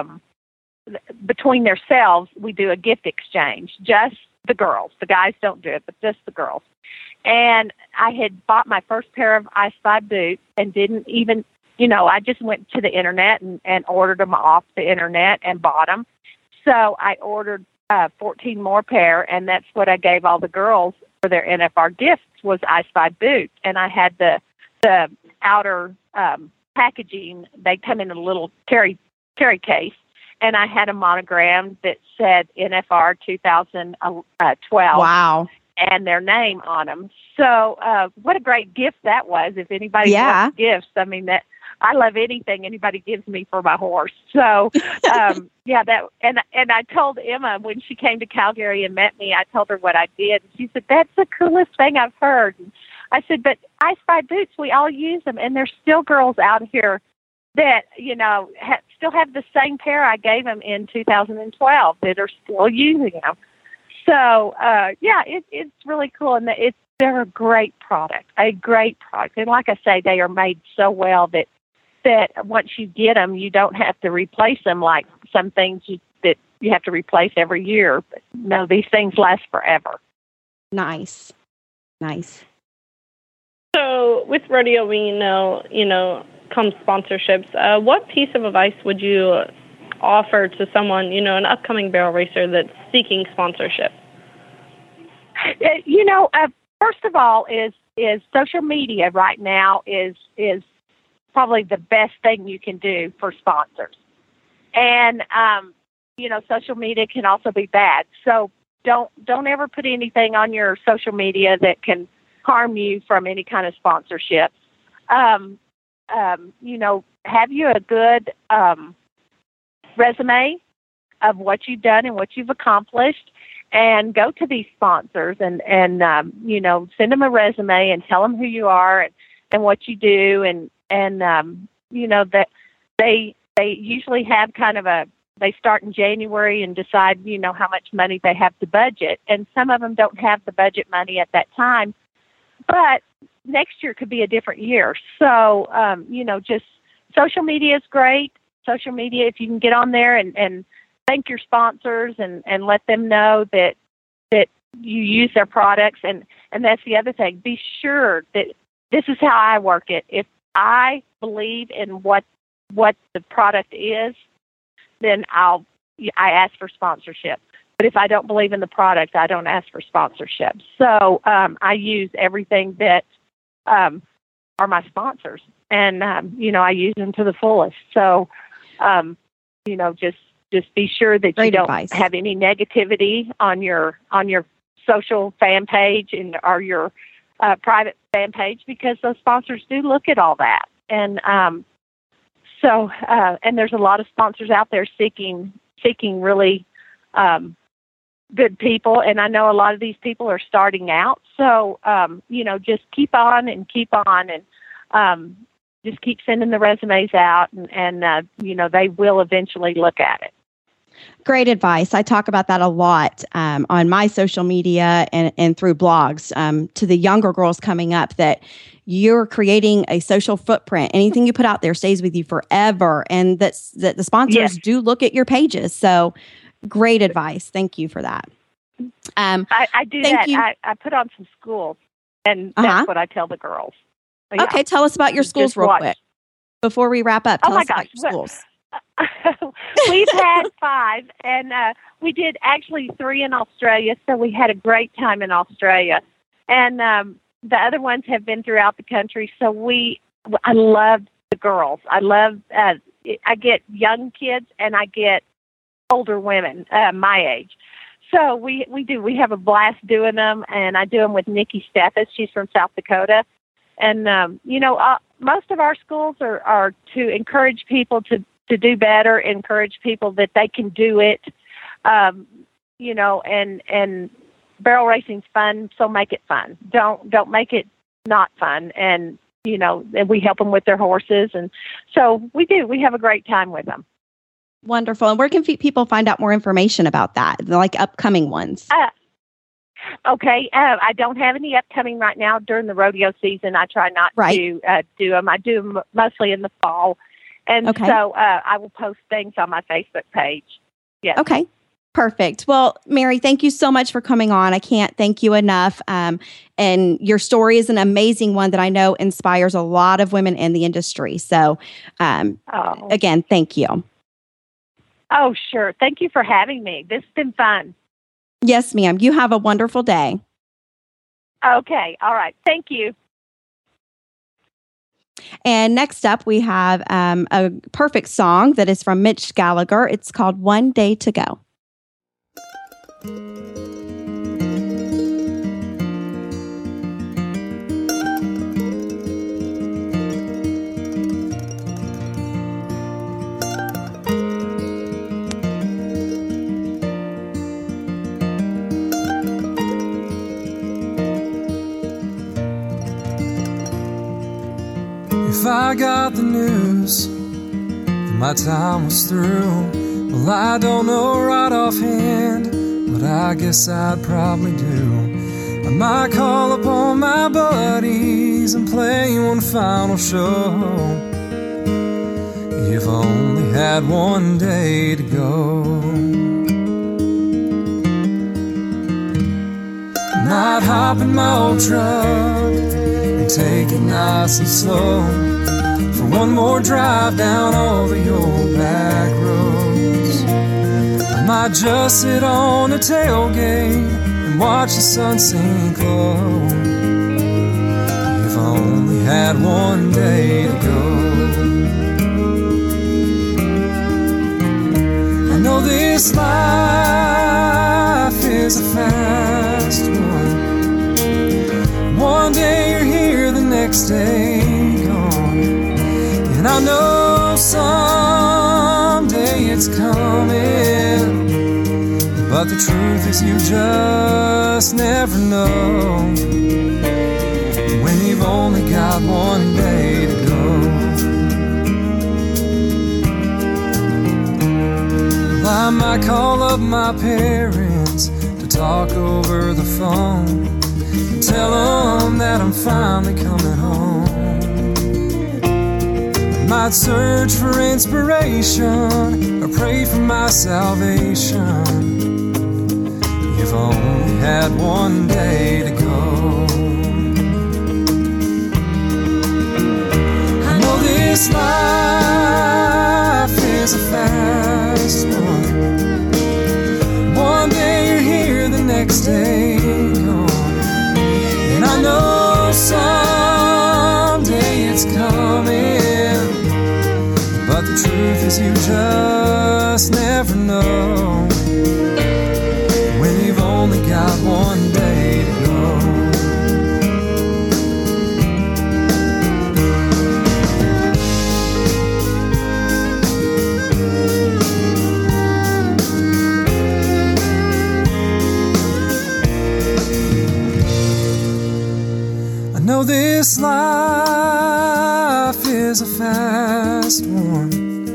between themselves, we do a gift exchange. Just the girls. The guys don't do it, but just the girls. And I had bought my first pair of I Spy boots and didn't even, I just went to the internet and ordered them off the internet and bought them. So I ordered 14 more pair, and that's what I gave all the girls for their NFR gifts was I Spy boots. And I had the outer packaging. They come in a little carry case, and I had a monogram that said NFR 2012. Wow. And their name on them. So what a great gift that was. If anybody wants gifts, I mean, that I love anything anybody gives me for my horse. So that and I told Emma when she came to Calgary and met me, I told her what I did. And she said, "That's the coolest thing I've heard." And I said, "But I Spy boots, we all use them, and there's still girls out here that still have the same pair I gave them in 2012 that are still using them." So, it's really cool, and they're a great product. And like I say, they are made so well that once you get them, you don't have to replace them like some things that you have to replace every year. But no, these things last forever. Nice. So with rodeo, we know, comes sponsorships. What piece of advice would you offer to someone, an upcoming barrel racer that's seeking sponsorship? First of all, is social media right now is probably the best thing you can do for sponsors. And, social media can also be bad. So don't ever put anything on your social media that can harm you from any kind of sponsorship. Have you a good resume of what you've done and what you've accomplished, and go to these sponsors and send them a resume and tell them who you are and what you do. And that they usually have they start in January and decide, how much money they have to budget. And some of them don't have the budget money at that time, but next year could be a different year. So, just social media is great. Social media, if you can get on there and thank your sponsors and let them know that you use their products. And that's the other thing. Be sure that this is how I work it. If I believe in what the product is, then I ask for sponsorship. But if I don't believe in the product, I don't ask for sponsorship. So I use everything that are my sponsors. And, I use them to the fullest. So, just be sure that you don't have any negativity on your social fan page or your private fan page, because those sponsors do look at all that. And and there's a lot of sponsors out there seeking really good people. And I know a lot of these people are starting out. So, just keep on and just keep sending the resumes out, and they will eventually look at it. Great advice. I talk about that a lot on my social media and through blogs to the younger girls coming up, that you're creating a social footprint. Anything you put out there stays with you forever, and that the sponsors do look at your pages. So great advice. Thank you for that. I do that. I put on some schools, and that's what I tell the girls. Yeah. Okay, tell us about your schools real quick before we wrap up. Tell us about your schools. We've had 5, and we did actually 3 in Australia, so we had a great time in Australia. And the other ones have been throughout the country, so I love the girls. I get young kids, and I get older women my age. So we have a blast doing them, and I do them with Nikki Steffes. She's from South Dakota. And, most of our schools are to encourage people to do better, encourage people that they can do it, and barrel racing's fun, so make it fun. Don't make it not fun. And, and we help them with their horses. And so we have a great time with them. Wonderful. And where can people find out more information about that, like upcoming ones? Okay. I don't have any upcoming right now during the rodeo season. I try not to do them. I do them mostly in the fall. And so I will post things on my Facebook page. Yes. Okay. Perfect. Well, Mary, thank you so much for coming on. I can't thank you enough. And your story is an amazing one that I know inspires a lot of women in the industry. So, again, thank you. Oh, sure. Thank you for having me. This has been fun. Yes, ma'am. You have a wonderful day. Okay. All right. Thank you. And next up, we have a perfect song that is from Mitch Gallagher. It's called One Day to Go. If I got the news that my time was through, well, I don't know right offhand, but I guess I'd probably do. I might call upon my buddies and play one final show. If I only had one day to go, and I'd hop in my old truck, take it nice and slow for one more drive down all the old back roads. I might just sit on a tailgate and watch the sun sink low. If I only had one day to go. I know this life is a fast one. One day you're here, the next day gone. And I know someday it's coming, but the truth is you just never know when you've only got one day to go. Well, I might call up my parents to talk over the phone, tell them that I'm finally coming home. I might search for inspiration or pray for my salvation. If I only had one day to go. I know this life is a fast one. One day you're here, the next day gone. And I know someday it's coming, but the truth is you just never know when you've only got one day to go. I know this life is a fast one.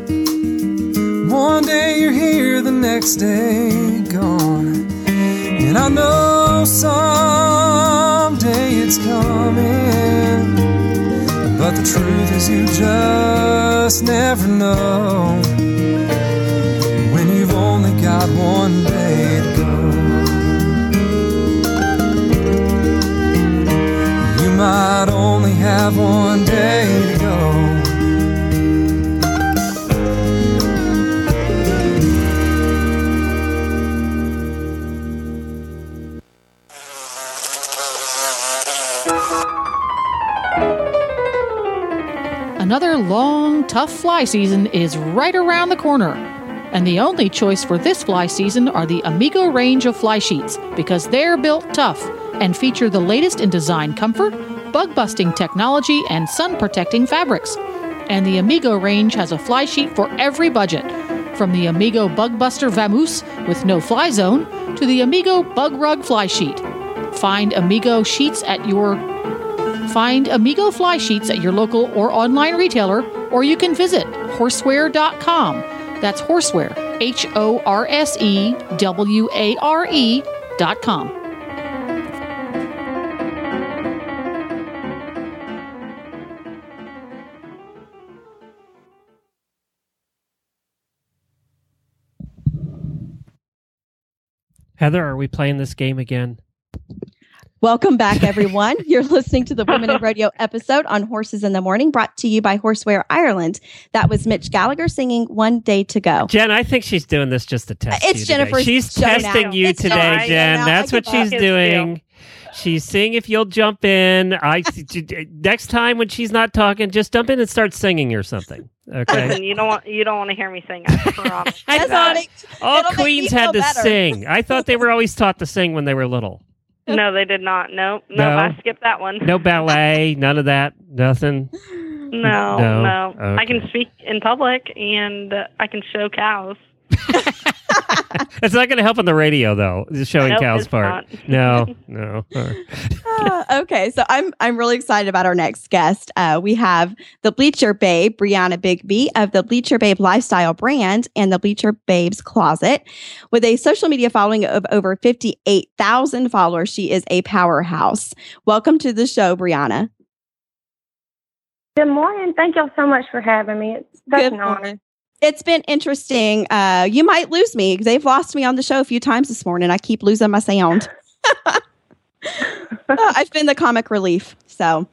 One day you're here, the next day gone. And I know someday it's coming, but the truth is you just never know when you've only got one day to go. You might only have one day to go. Another long, tough fly season is right around the corner. And the only choice for this fly season are the Amigo range of fly sheets, because they're built tough and feature the latest in design comfort, bug-busting technology, and sun-protecting fabrics. And the Amigo range has a fly sheet for every budget, from the Amigo Bug Buster Vamoose with no fly zone to the Amigo Bug Rug Fly Sheet. Find Amigo fly sheets at your local or online retailer, or you can visit horseware.com. That's horseware, HORSEWARE.com. Heather, are we playing this game again? Welcome back, everyone. You're listening to the Women in Rodeo episode on Horses in the Morning, brought to you by Horseware Ireland. That was Mitch Gallagher singing One Day to Go. Jen, I think she's doing this just to test It's you Jennifer's today. She's show testing now. you It's today, fine. Jen. Yeah, That's I what give up. she's doing. She's seeing if you'll jump in. Next time when she's not talking, just jump in and start singing or something. Okay. Listen, you don't want to hear me sing. I promise. I thought all it'll make me queens had feel to better. sing. I thought they were always taught to sing when they were little. No, they did not. Nope. No? I skipped that one. No ballet, none of that, nothing. No. Okay. I can speak in public and I can show cows. It's not going to help on the radio, though. The showing Nope, cows it's part. not. No. Okay, so I'm really excited about our next guest. We have the Bleacher Babe, Brianna Bigby of the Bleacher Babe lifestyle brand and the Bleacher Babes Closet. With a social media following of over 58,000 followers, she is a powerhouse. Welcome to the show, Brianna. Good morning. Thank y'all so much for having me. It's such an honor. It's been interesting. You might lose me. They've lost me on the show a few times this morning. I keep losing my sound. I've been the comic relief. So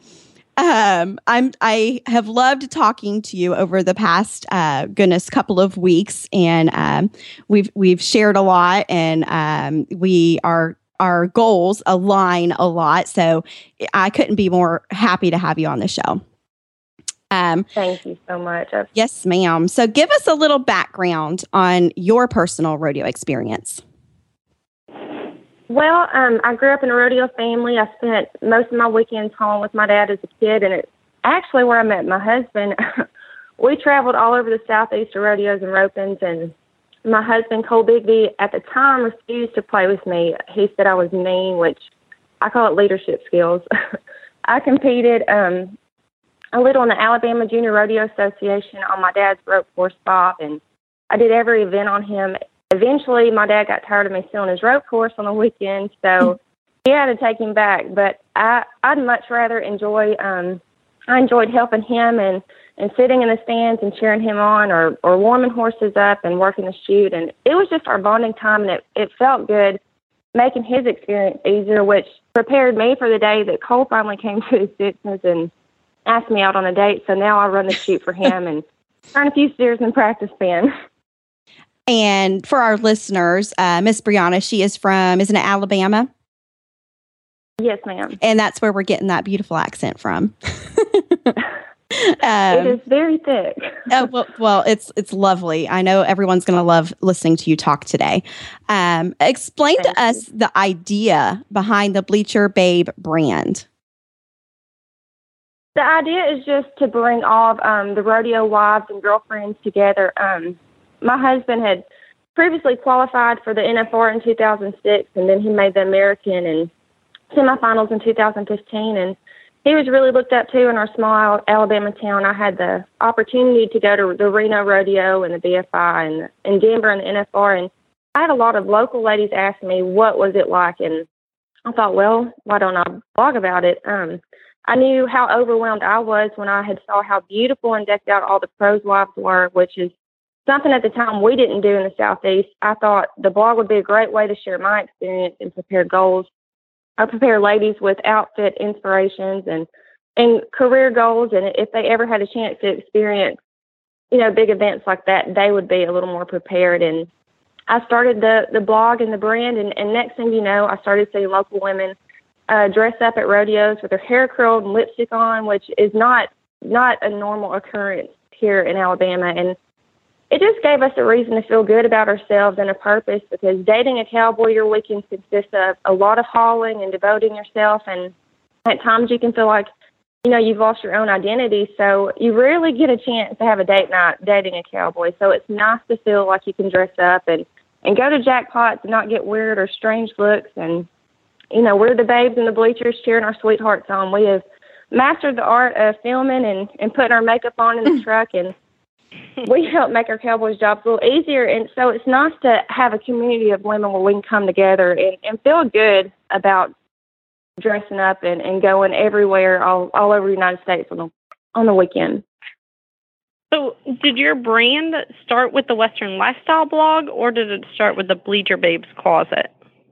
I have loved talking to you over the past couple of weeks, and we've shared a lot, and our goals align a lot. So I couldn't be more happy to have you on the show. Thank you so much. Yes, ma'am. So give us a little background on your personal rodeo experience. Well, I grew up in a rodeo family. I spent most of my weekends home with my dad as a kid, and it's actually where I met my husband. We traveled all over the southeast to rodeos and ropings, and my husband, Cole Bigby, at the time refused to play with me. He said I was mean, which I call it leadership skills. I competed a little in the Alabama Junior Rodeo Association on my dad's rope course, Bob, and I did every event on him. Eventually, my dad got tired of me stealing his rope course on the weekend, so he had to take him back. But I'd much rather enjoy. I enjoyed helping him and sitting in the stands and cheering him on, or warming horses up and working the chute. And it was just our bonding time, and it felt good, making his experience easier, which prepared me for the day that Cole finally came to his senses and asked me out on a date. So now I run the chute for him and turn a few steers in practice pen. And for our listeners, Miss Brianna, she is from, isn't it Alabama? Yes, ma'am. And that's where we're getting that beautiful accent from. It is very thick. well, it's lovely. I know everyone's going to love listening to you talk today. Explain to us the idea behind the Bleacher Babe brand. The idea is just to bring all of the rodeo wives and girlfriends together. My husband had previously qualified for the NFR in 2006, and then he made the American and semifinals in 2015. And he was really looked up to in our small Alabama town. I had the opportunity to go to the Reno Rodeo and the BFI and in Denver and the NFR. And I had a lot of local ladies ask me, what was it like? And I thought, well, why don't I blog about it? I knew how overwhelmed I was when I had saw how beautiful and decked out all the pros' wives were, which is something at the time we didn't do in the Southeast. I thought the blog would be a great way to share my experience and prepare goals. I prepare ladies with outfit inspirations and career goals, and if they ever had a chance to experience, big events like that, they would be a little more prepared. And I started the blog and the brand, and next thing you know, I started seeing local women dress up at rodeos with their hair curled and lipstick on, which is not a normal occurrence here in Alabama. And it just gave us a reason to feel good about ourselves and a purpose, because dating a cowboy your weekends consist of a lot of hauling and devoting yourself. And at times you can feel like, you've lost your own identity. So you rarely get a chance to have a date night dating a cowboy. So it's nice to feel like you can dress up and go to jackpots and not get weird or strange looks. And we're the babes in the bleachers cheering our sweethearts on. We have mastered the art of filming and putting our makeup on in the truck, and we help make our cowboys' jobs a little easier. And so it's nice to have a community of women where we can come together and feel good about dressing up and going everywhere all over the United States on the weekend. So did your brand start with the Western Lifestyle blog, or did it start with the Bleacher Babes Closet?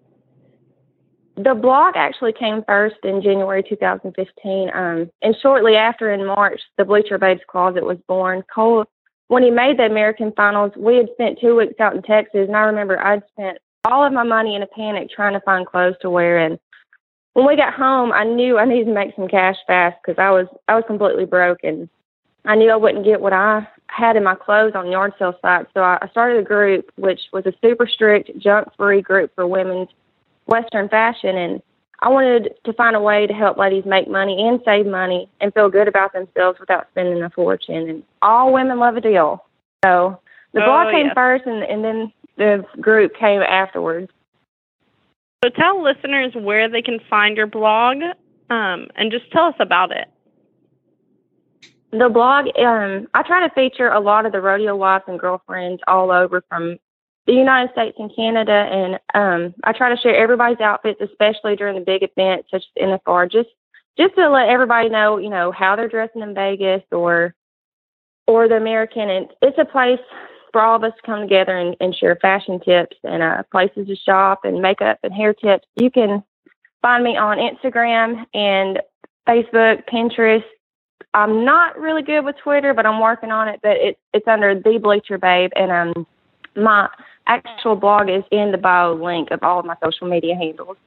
The blog actually came first in January 2015, and shortly after, in March, the Bleacher Babes Closet was born. Cole, when he made the American Finals, we had spent 2 weeks out in Texas, and I remember I'd spent all of my money in a panic trying to find clothes to wear. And when we got home, I knew I needed to make some cash fast because I was completely broke, and I knew I wouldn't get what I had in my clothes on yard sale sites. So I started a group, which was a super strict, junk-free group for women's Western fashion, and I wanted to find a way to help ladies make money and save money and feel good about themselves without spending a fortune. And all women love a deal. So the blog came first, and then the group came afterwards. So tell listeners where they can find your blog, and just tell us about it. The blog, I try to feature a lot of the rodeo wives and girlfriends all over from the United States and Canada, and I try to share everybody's outfits, especially during the big events such as NFR, just to let everybody know, how they're dressing in Vegas or the American. And it's a place for all of us to come together and share fashion tips and places to shop and makeup and hair tips. You can find me on Instagram and Facebook, Pinterest. I'm not really good with Twitter, but I'm working on it. But it's under The Bleacher Babe, and my actual blog is in the bio link of all of my social media handles.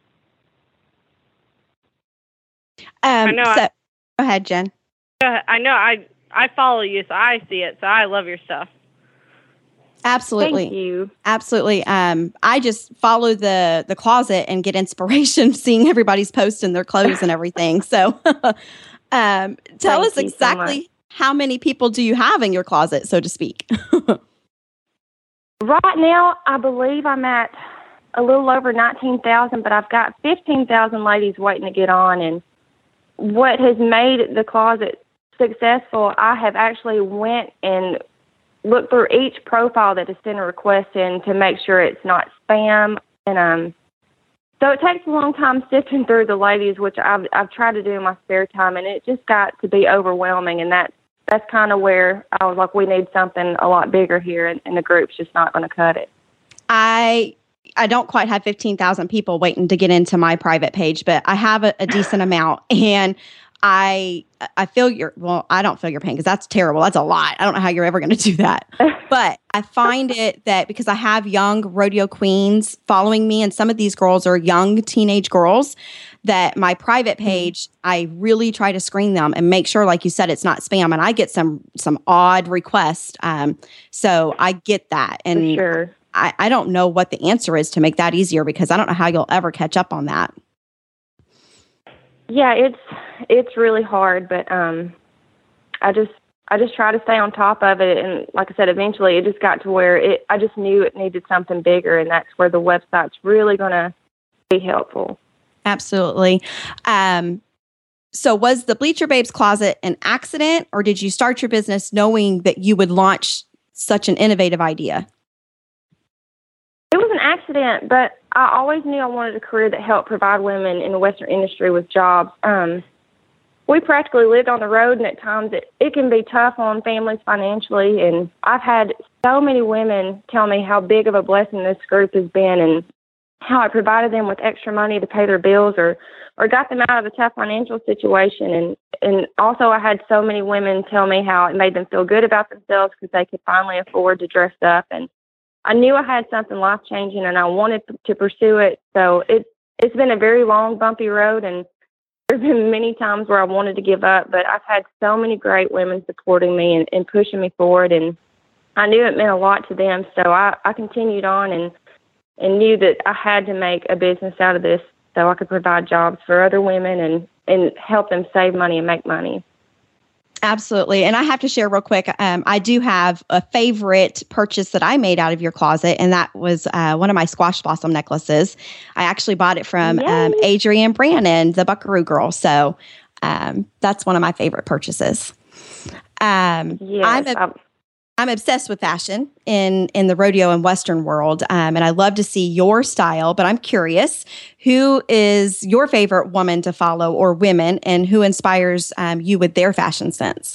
Go ahead, Jen. I know I follow you, so I see it. So I love your stuff. Absolutely. Thank you. Absolutely. I just follow the closet and get inspiration seeing everybody's posting their clothes and everything. So tell us exactly how many people do you have in your closet, so to speak? Right now, I believe I'm at a little over 19,000, but I've got 15,000 ladies waiting to get on. And what has made the closet successful, I have actually went and looked through each profile that has sent a request in to make sure it's not spam. And so it takes a long time sifting through the ladies, which I've tried to do in my spare time, and it just got to be overwhelming. And that's kind of where I was like, we need something a lot bigger here, and the group's just not going to cut it. I don't quite have 15,000 people waiting to get into my private page, but I have a decent amount, and I feel I don't feel your pain because that's terrible. That's a lot. I don't know how you're ever going to do that. But I find it that because I have young rodeo queens following me, and some of these girls are young teenage girls, that my private page, I really try to screen them and make sure, like you said, it's not spam. And I get some odd requests. So I get that. And for sure. I don't know what the answer is to make that easier, because I don't know how you'll ever catch up on that. Yeah, it's really hard, but I just try to stay on top of it, and like I said, eventually it just got to where I just knew it needed something bigger, and that's where the website's really going to be helpful. Absolutely. So was the Bleacher Babes Closet an accident, or did you start your business knowing that you would launch such an innovative idea? It was an accident, but I always knew I wanted a career that helped provide women in the Western industry with jobs. We practically lived on the road, and at times it can be tough on families financially. And I've had so many women tell me how big of a blessing this group has been, and how it provided them with extra money to pay their bills or got them out of a tough financial situation. And also I had so many women tell me how it made them feel good about themselves because they could finally afford to dress up. And I knew I had something life-changing, and I wanted to pursue it. So it's been a very long, bumpy road, and there's been many times where I wanted to give up, but I've had so many great women supporting me and pushing me forward, and I knew it meant a lot to them. So I continued on and knew that I had to make a business out of this so I could provide jobs for other women and help them save money and make money. Absolutely. And I have to share real quick. I do have a favorite purchase that I made out of your closet, and that was one of my squash blossom necklaces. I actually bought it from Adrienne Brannon, the Buckaroo Girl. So that's one of my favorite purchases. I'm obsessed with fashion in the rodeo and Western world, and I love to see your style, but I'm curious, who is your favorite woman to follow, or women, and who inspires you with their fashion sense?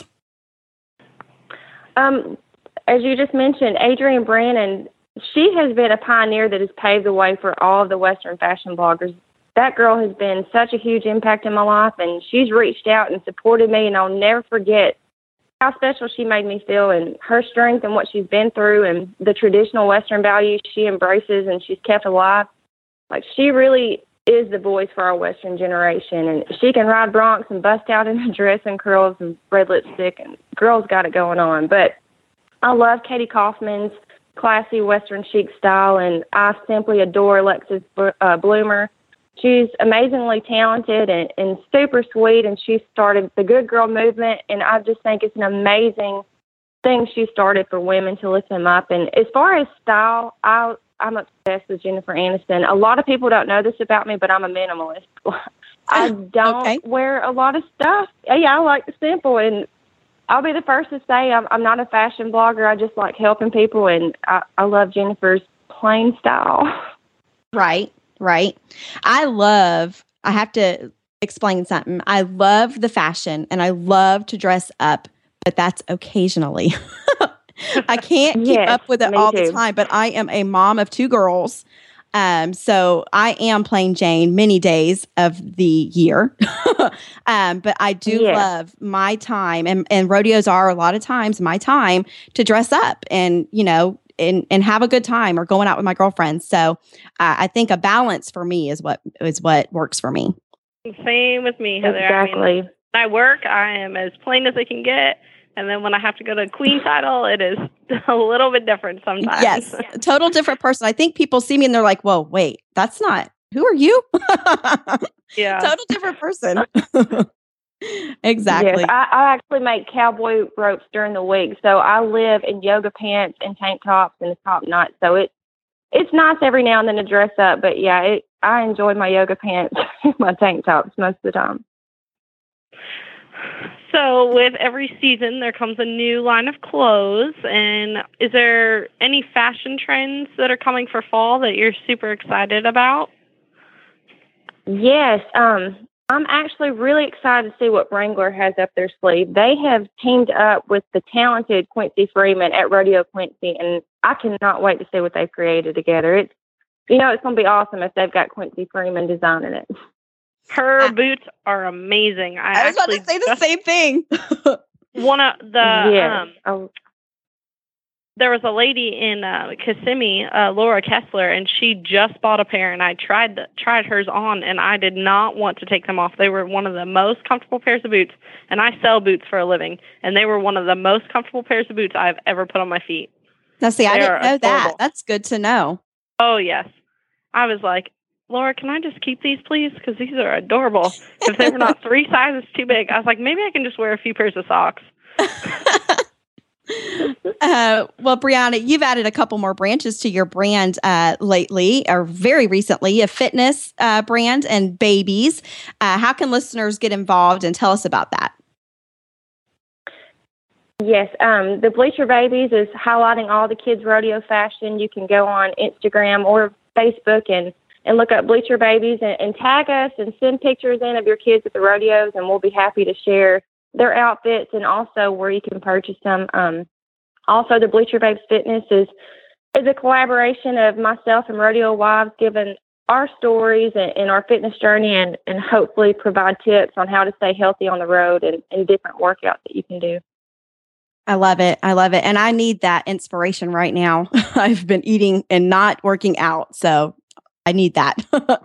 As you just mentioned, Adrienne Brannon, she has been a pioneer that has paved the way for all of the Western fashion bloggers. that girl has been such a huge impact in my life, and she's reached out and supported me, and I'll never forget how special she made me feel, and her strength and what she's been through and the traditional Western values she embraces and she's kept alive. Like, she really is the voice for our Western generation, and she can ride broncs and bust out in a dress and curls and red lipstick, and girl's got it going on. But I love Katie Kaufman's classy Western chic style, and I simply adore Alexis Bloomer. She's amazingly talented and super sweet, and she started the Good Girl movement, and I just think it's an amazing thing she started for women to lift them up. And as far as style, I'm obsessed with Jennifer Aniston. A lot of people don't know this about me, but I'm a minimalist. I don't wear a lot of stuff. Yeah, I like the simple, and I'll be the first to say I'm not a fashion blogger. I just like helping people, and I love Jennifer's plain style. Right. I have to explain something. I love the fashion and I love to dress up, but that's occasionally. I can't keep up with it all the time, but I am a mom of 2 girls. So I am plain Jane many days of the year. But I do love my time, and rodeos are a lot of times my time to dress up and, and have a good time or going out with my girlfriends. So I think a balance for me is what works for me. Same with me, Heather. Exactly. I mean, when I work, I am as plain as I can get. And then when I have to go to queen title, it is a little bit different sometimes. Yes, a total different person. I think people see me and they're like, whoa, wait, that's not, who are you? Yeah. Total different person. Exactly. Yes, I actually make cowboy ropes during the week. So I live in yoga pants and tank tops and a top knot. So it's nice every now and then to dress up. But yeah, I enjoy my yoga pants and my tank tops most of the time. So with every season, there comes a new line of clothes. And is there any fashion trends that are coming for fall that you're super excited about? Yes. I'm actually really excited to see what Wrangler has up their sleeve. They have teamed up with the talented Quincy Freeman at Rodeo Quincy, and I cannot wait to see what they've created together. It's going to be awesome if they've got Quincy Freeman designing it. Her boots are amazing. I was about to say the same thing. One of the there was a lady in Kissimmee, Laura Kessler, and she just bought a pair, and I tried hers on, and I did not want to take them off. They were one of the most comfortable pairs of boots, and I sell boots for a living, and they were one of the most comfortable pairs of boots I've ever put on my feet. Now, see, I didn't know that. That's good to know. Oh, yes. I was like, Laura, can I just keep these, please? Because these are adorable. If they were not 3 sizes too big, I was like, maybe I can just wear a few pairs of socks. Well, Brianna, you've added a couple more branches to your brand lately, or very recently, a fitness brand and babies. How can listeners get involved and tell us about that? Yes, the Bleacher Babies is highlighting all the kids' rodeo fashion. You can go on Instagram or Facebook and look up Bleacher Babies and tag us and send pictures in of your kids at the rodeos, and we'll be happy to share their outfits and also where you can purchase them. Also, the Bleacher Babes Fitness is a collaboration of myself and Rodeo Wives, giving our stories and our fitness journey and hopefully provide tips on how to stay healthy on the road and different workouts that you can do. I love it. And I need that inspiration right now. I've been eating and not working out, so I need that.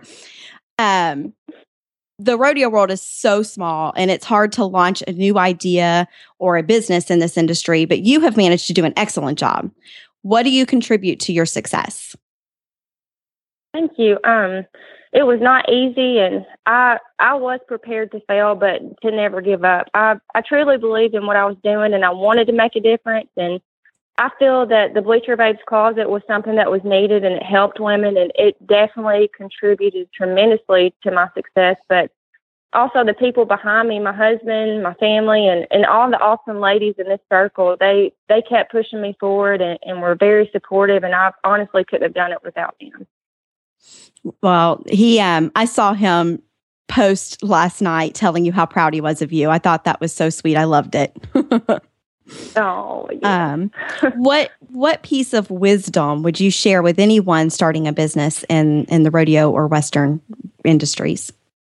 The rodeo world is so small, and it's hard to launch a new idea or a business in this industry, but you have managed to do an excellent job. What do you contribute to your success? Thank you. It was not easy, and I was prepared to fail, but to never give up. I truly believed in what I was doing, and I wanted to make a difference, and I feel that the Bleacher Babes Closet was something that was needed, and it helped women, and it definitely contributed tremendously to my success. But also the people behind me, my husband, my family, and all the awesome ladies in this circle, they kept pushing me forward and were very supportive, and I honestly couldn't have done it without them. Well, I saw him post last night telling you how proud he was of you. I thought that was so sweet. I loved it. Oh, yeah. What piece of wisdom would you share with anyone starting a business in the rodeo or Western industries?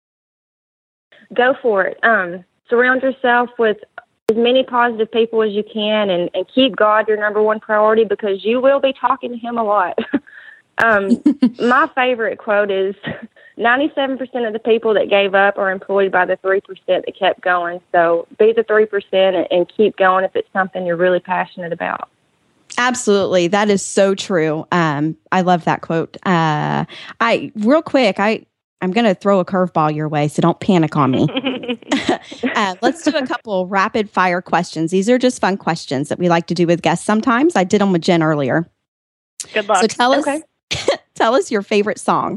Go for it. Surround yourself with as many positive people as you can, and keep God your number one priority, because you will be talking to him a lot. My favorite quote is 97% of the people that gave up are employed by the 3% that kept going. So be the 3% and keep going if it's something you're really passionate about. Absolutely. That is so true. I love that quote. I'm going to throw a curveball your way, so don't panic on me. Let's do a couple rapid fire questions. These are just fun questions that we like to do with guests sometimes. I did them with Jen earlier. Good luck. So tell us your favorite song.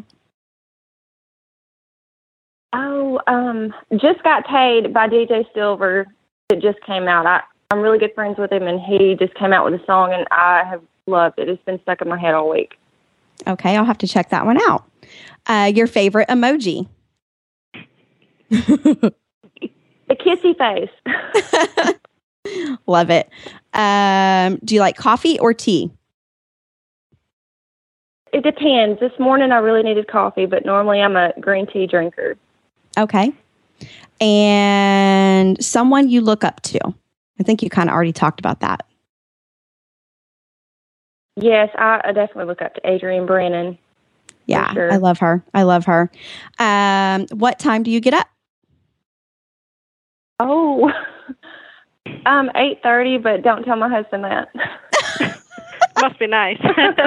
Just Got Paid by DJ Silver. It just came out. I'm really good friends with him, and he just came out with a song, and I have loved it. It's been stuck in my head all week. Okay, I'll have to check that one out. Your favorite emoji? The kissy face. Love it. Do you like coffee or tea? It depends. This morning I really needed coffee, but normally I'm a green tea drinker. Okay. And someone you look up to? I think you kind of already talked about that. Yes, I definitely look up to Adrienne Brennan. Yeah, sure. I love her. What time do you get up? 8:30, but don't tell my husband that. Must be nice.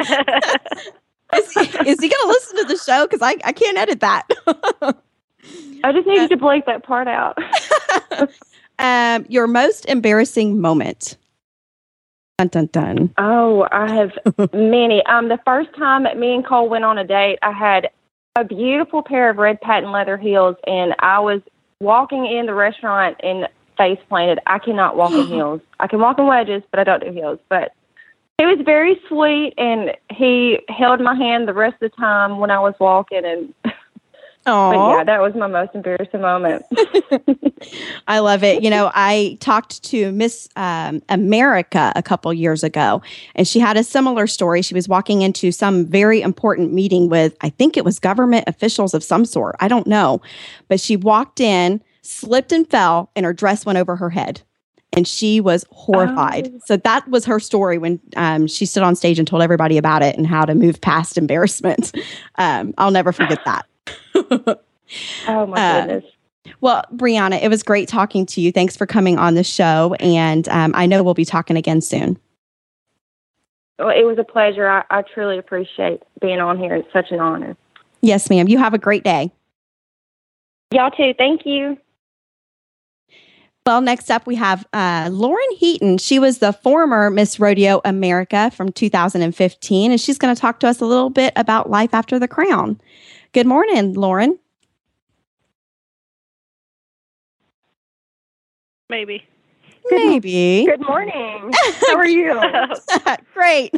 Is he going to listen to the show? Because I can't edit that. I just needed to bleep that part out. Your most embarrassing moment? Dun, dun, dun. Oh, I have many. The first time that me and Cole went on a date, I had a beautiful pair of red patent leather heels, and I was walking in the restaurant and face planted. I cannot walk in heels. I can walk in wedges, but I don't do heels. But he was very sweet, and he held my hand the rest of the time when I was walking. And but yeah, that was my most embarrassing moment. I love it. You know, I talked to Miss America a couple years ago, and she had a similar story. She was walking into some very important meeting with, I think it was government officials of some sort. I don't know. But she walked in, slipped and fell, and her dress went over her head. And she was horrified. Oh. So that was her story when she stood on stage and told everybody about it and how to move past embarrassment. I'll never forget that. Oh, my goodness. Well, Brianna, it was great talking to you. Thanks for coming on the show. And I know we'll be talking again soon. Well, it was a pleasure. I truly appreciate being on here. It's such an honor. Yes, ma'am. You have a great day. Y'all too. Thank you. Well, next up, we have Lauren Heaton. She was the former Miss Rodeo America from 2015, and she's going to talk to us a little bit about life after the crown. Good morning, Lauren. Maybe. Good morning. How are you? Great.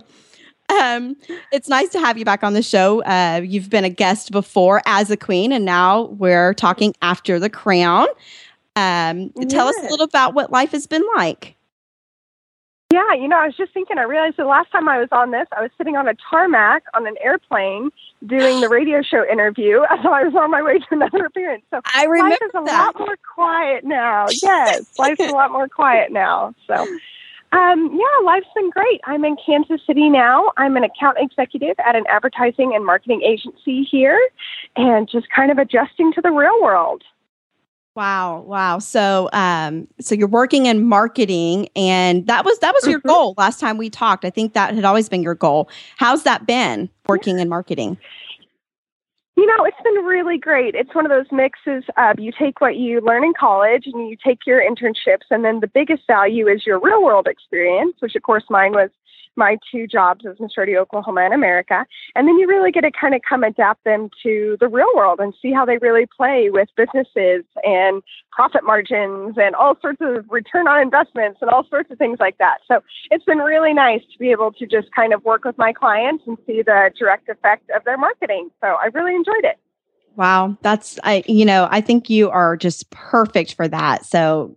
It's nice to have you back on the show. You've been a guest before as a queen, and now we're talking after the crown. Tell us a little about what life has been like. Yeah, I was just thinking, I realized the last time I was on this, I was sitting on a tarmac on an airplane doing the radio show interview as I was on my way to another appearance. So I remember life is a lot more quiet now. Yes, life's a lot more quiet now. So, life's been great. I'm in Kansas City now. I'm an account executive at an advertising and marketing agency here, and just kind of adjusting to the real world. Wow. So you're working in marketing, and that was your goal last time we talked. I think that had always been your goal. How's that been, working in marketing? It's been really great. It's one of those mixes of you take what you learn in college and you take your internships, and then the biggest value is your real world experience, which of course mine was my 2 jobs as Miss Rodeo Oklahoma and America. And then you really get to kind of come adapt them to the real world and see how they really play with businesses and profit margins and all sorts of return on investments and all sorts of things like that. So it's been really nice to be able to just kind of work with my clients and see the direct effect of their marketing. So I really enjoyed it. Wow. I think you are just perfect for that. So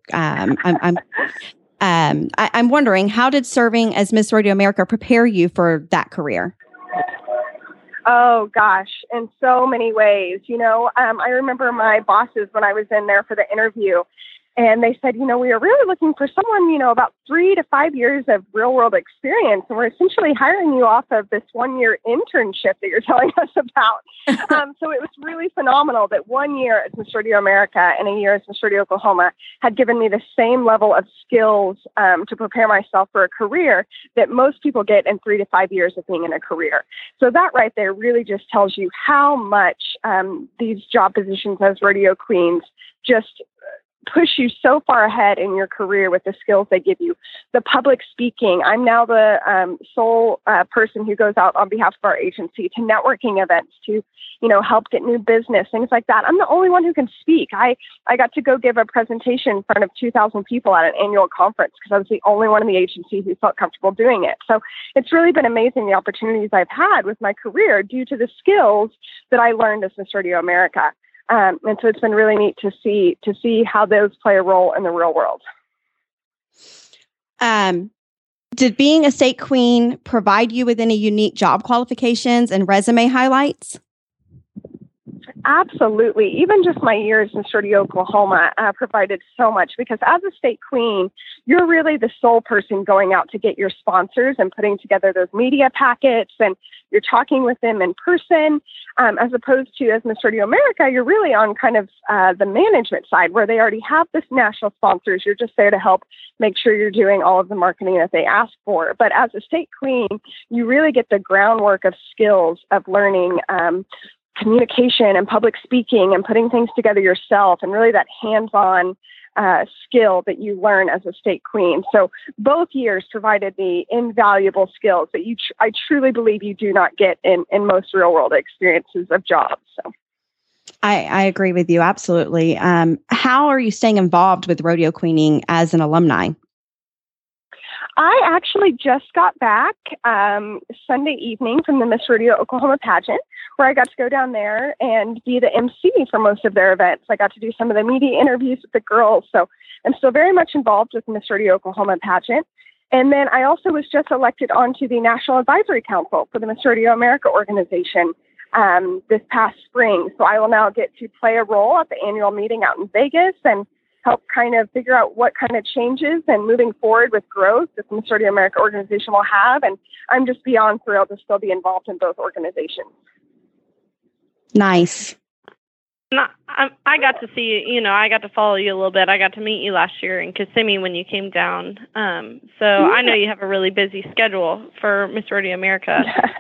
I'm wondering, how did serving as Miss Rodeo America prepare you for that career? Oh, gosh, in so many ways. I remember my bosses when I was in there for the interview, and they said, we are really looking for someone, about 3 to 5 years of real world experience. And we're essentially hiring you off of this 1-year internship that you're telling us about. So it was really phenomenal that 1 year at Miss Rodeo America and a year at Miss Rodeo Oklahoma had given me the same level of skills to prepare myself for a career that most people get in 3 to 5 years of being in a career. So that right there really just tells you how much these job positions as rodeo queens just push you so far ahead in your career with the skills they give you. The public speaking. I'm now the sole person who goes out on behalf of our agency to networking events to, help get new business, things like that. I'm the only one who can speak. I got to go give a presentation in front of 2,000 people at an annual conference because I was the only one in the agency who felt comfortable doing it. So it's really been amazing the opportunities I've had with my career due to the skills that I learned as Miss Rodeo America. And so it's been really neat to see how those play a role in the real world. Did being a state queen provide you with any unique job qualifications and resume highlights? Absolutely. Even just my years in Rodeo, Oklahoma provided so much because as a state queen, you're really the sole person going out to get your sponsors and putting together those media packets, and you're talking with them in person, as opposed to as Miss Rodeo America, you're really on kind of the management side where they already have this national sponsors. You're just there to help make sure you're doing all of the marketing that they ask for. But as a state queen, you really get the groundwork of skills of learning communication and public speaking and putting things together yourself, and really that hands-on skill that you learn as a state queen. So both years provided me invaluable skills that I truly believe you do not get in most real world experiences of jobs. So I agree with you. Absolutely. How are you staying involved with rodeo queening as an alumni? I actually just got back Sunday evening from the Miss Rodeo Oklahoma pageant, where I got to go down there and be the MC for most of their events. I got to do some of the media interviews with the girls. So I'm still very much involved with the Miss Rodeo Oklahoma pageant. And then I also was just elected onto the National Advisory Council for the Miss Rodeo America organization this past spring. So I will now get to play a role at the annual meeting out in Vegas and help kind of figure out what kind of changes and moving forward with growth that the Miss Rodeo America organization will have. And I'm just beyond thrilled to still be involved in both organizations. Nice. I got to see you, I got to follow you a little bit. I got to meet you last year in Kissimmee when you came down. So I know you have a really busy schedule for Miss Rodeo America.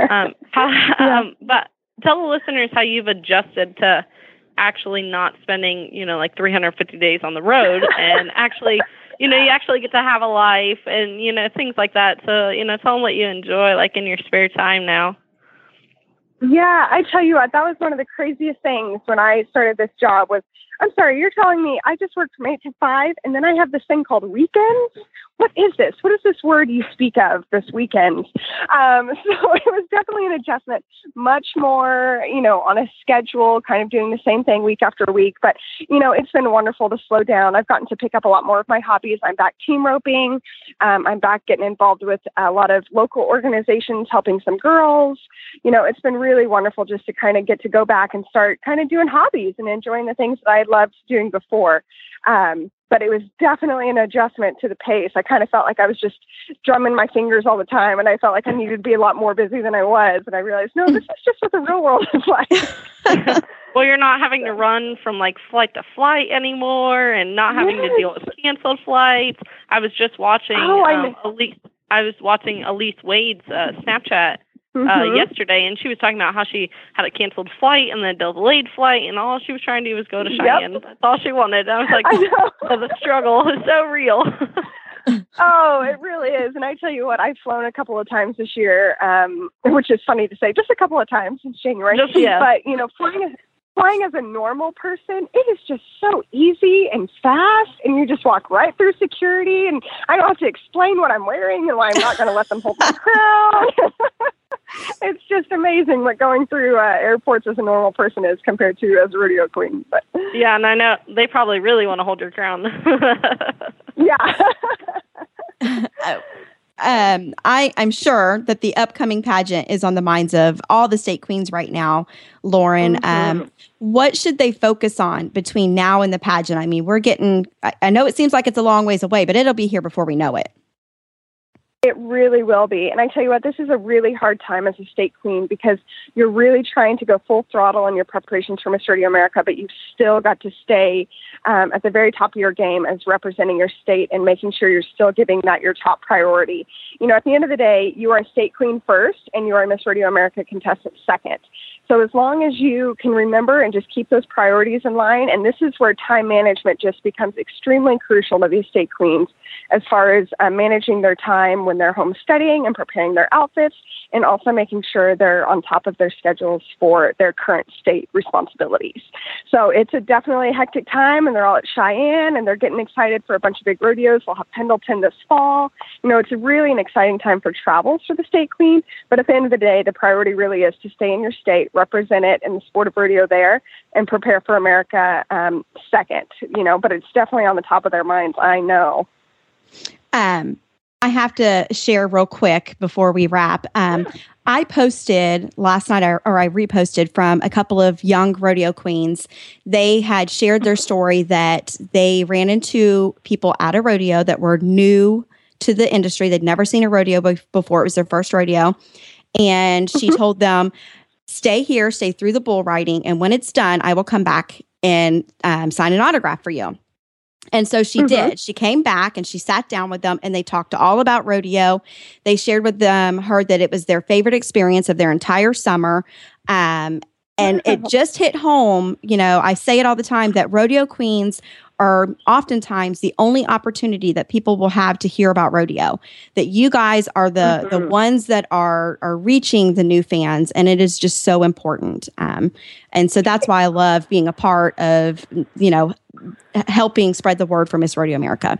But tell the listeners how you've adjusted to actually not spending, like 350 days on the road and actually, you actually get to have a life and, things like that. So, tell them what you enjoy, like in your spare time now. Yeah, I tell you what, that was one of the craziest things when I started this job was, I'm sorry, you're telling me I just worked from 8 to 5 and then I have this thing called weekends? What is this? What is this word you speak of, this weekend? So it was definitely an adjustment, much more, on a schedule, kind of doing the same thing week after week. But, it's been wonderful to slow down. I've gotten to pick up a lot more of my hobbies. I'm back team roping. I'm back getting involved with a lot of local organizations, helping some girls. It's been really wonderful just to kind of get to go back and start kind of doing hobbies and enjoying the things that I loved doing before. But it was definitely an adjustment to the pace. I kind of felt like I was just drumming my fingers all the time, and I felt like I needed to be a lot more busy than I was. And I realized, no, this is just what the real world is like. Well, you're not having to run from like flight to flight anymore, and not having to deal with canceled flights. I was just watching Elise. I was watching Elise Wade's Snapchat yesterday, and she was talking about how she had a canceled flight and then a delayed flight, and all she was trying to do was go to Cheyenne. That's all she wanted. I was like, the struggle is so real. Oh, it really is. And I tell you what, I've flown a couple of times this year, which is funny to say, just a couple of times since January. But, flying as a normal person, it is just so easy and fast, and you just walk right through security, and I don't have to explain what I'm wearing and why I'm not going to let them hold my crown. It's just amazing what going through airports as a normal person is compared to as a rodeo queen. But yeah, and I know they probably really want to hold your crown. Yeah. I'm sure that the upcoming pageant is on the minds of all the state queens right now, Lauren. What should they focus on between now and the pageant? I mean, I know it seems like it's a long ways away, but it'll be here before we know it. It really will be. And I tell you what, this is a really hard time as a state queen because you're really trying to go full throttle in your preparations for Miss Radio America, but you've still got to stay at the very top of your game as representing your state and making sure you're still giving that your top priority. You know, at the end of the day, you are a state queen first and you are a Miss Radio America contestant second. So as long as you can remember and just keep those priorities in line, and this is where time management just becomes extremely crucial to these state queens as far as managing their time when they're home studying and preparing their outfits, and also making sure they're on top of their schedules for their current state responsibilities. So it's definitely a hectic time, and they're all at Cheyenne, and they're getting excited for a bunch of big rodeos. We'll have Pendleton this fall. You know, it's really an exciting time for travels for the state queen, but at the end of the day, the priority really is to stay in your state, represent it in the sport of rodeo there, and prepare for America second, you know, but it's definitely on the top of their minds, I know. I have to share real quick before we wrap. I posted last night, or I reposted from a couple of young rodeo queens. They had shared their story that they ran into people at a rodeo that were new to the industry. They'd never seen a rodeo before. It was their first rodeo. And she told them, stay here, stay through the bull riding. And when it's done, I will come back and sign an autograph for you. And so she did. She came back and she sat down with them and they talked all about rodeo. They shared with them her that it was their favorite experience of their entire summer. And it just hit home. You know, I say it all the time that rodeo queens are oftentimes the only opportunity that people will have to hear about rodeo, that you guys are the ones that are reaching the new fans. And it is just so important. And so that's why I love being a part of, you know, helping spread the word for Miss Rodeo America.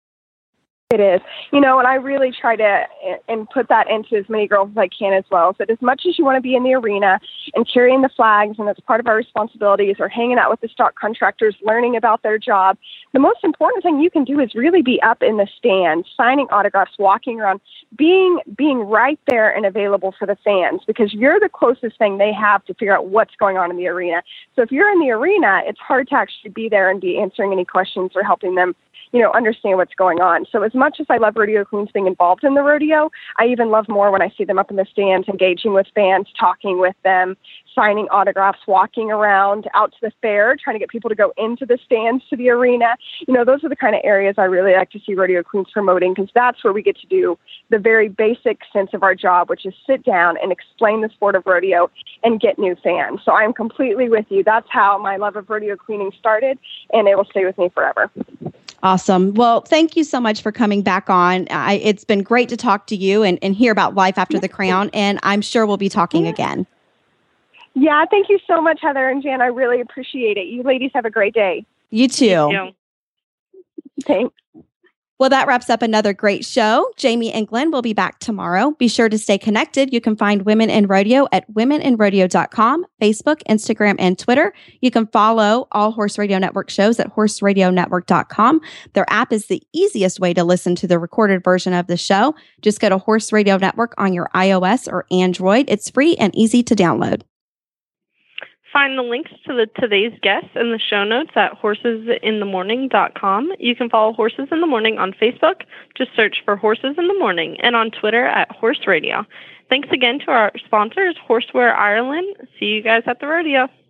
It is. You know, and I really try to and put that into as many girls as I can as well. So as much as you want to be in the arena and carrying the flags, and that's part of our responsibilities, or hanging out with the stock contractors, learning about their job, the most important thing you can do is really be up in the stands, signing autographs, walking around, being right there and available for the fans, because you're the closest thing they have to figure out what's going on in the arena. So if you're in the arena, it's hard to actually be there and be answering any questions or helping them, you know, understand what's going on. So as much as I love rodeo queens being involved in the rodeo, I even love more when I see them up in the stands, engaging with fans, talking with them, signing autographs, walking around out to the fair, trying to get people to go into the stands to the arena. You know, those are the kind of areas I really like to see rodeo queens promoting, because that's where we get to do the very basic sense of our job, which is sit down and explain the sport of rodeo and get new fans. So I'm completely with you. That's how my love of rodeo queening started, and it will stay with me forever. Awesome. Well, thank you so much for coming back on. It's been great to talk to you and hear about life after the crown, and I'm sure we'll be talking again. Yeah, thank you so much, Heather and Jan. I really appreciate it. You ladies have a great day. You too. You. Thanks. Well, that wraps up another great show. Jamie and Glenn will be back tomorrow. Be sure to stay connected. You can find Women in Rodeo at womeninrodeo.com, Facebook, Instagram, and Twitter. You can follow all Horse Radio Network shows at horseradionetwork.com. Their app is the easiest way to listen to the recorded version of the show. Just go to Horse Radio Network on your iOS or Android. It's free and easy to download. Find the links to today's guests in the show notes at horsesinthemorning.com. You can follow Horses in the Morning on Facebook. Just search for Horses in the Morning, and on Twitter at Horse Radio. Thanks again to our sponsors, Horseware Ireland. See you guys at the rodeo.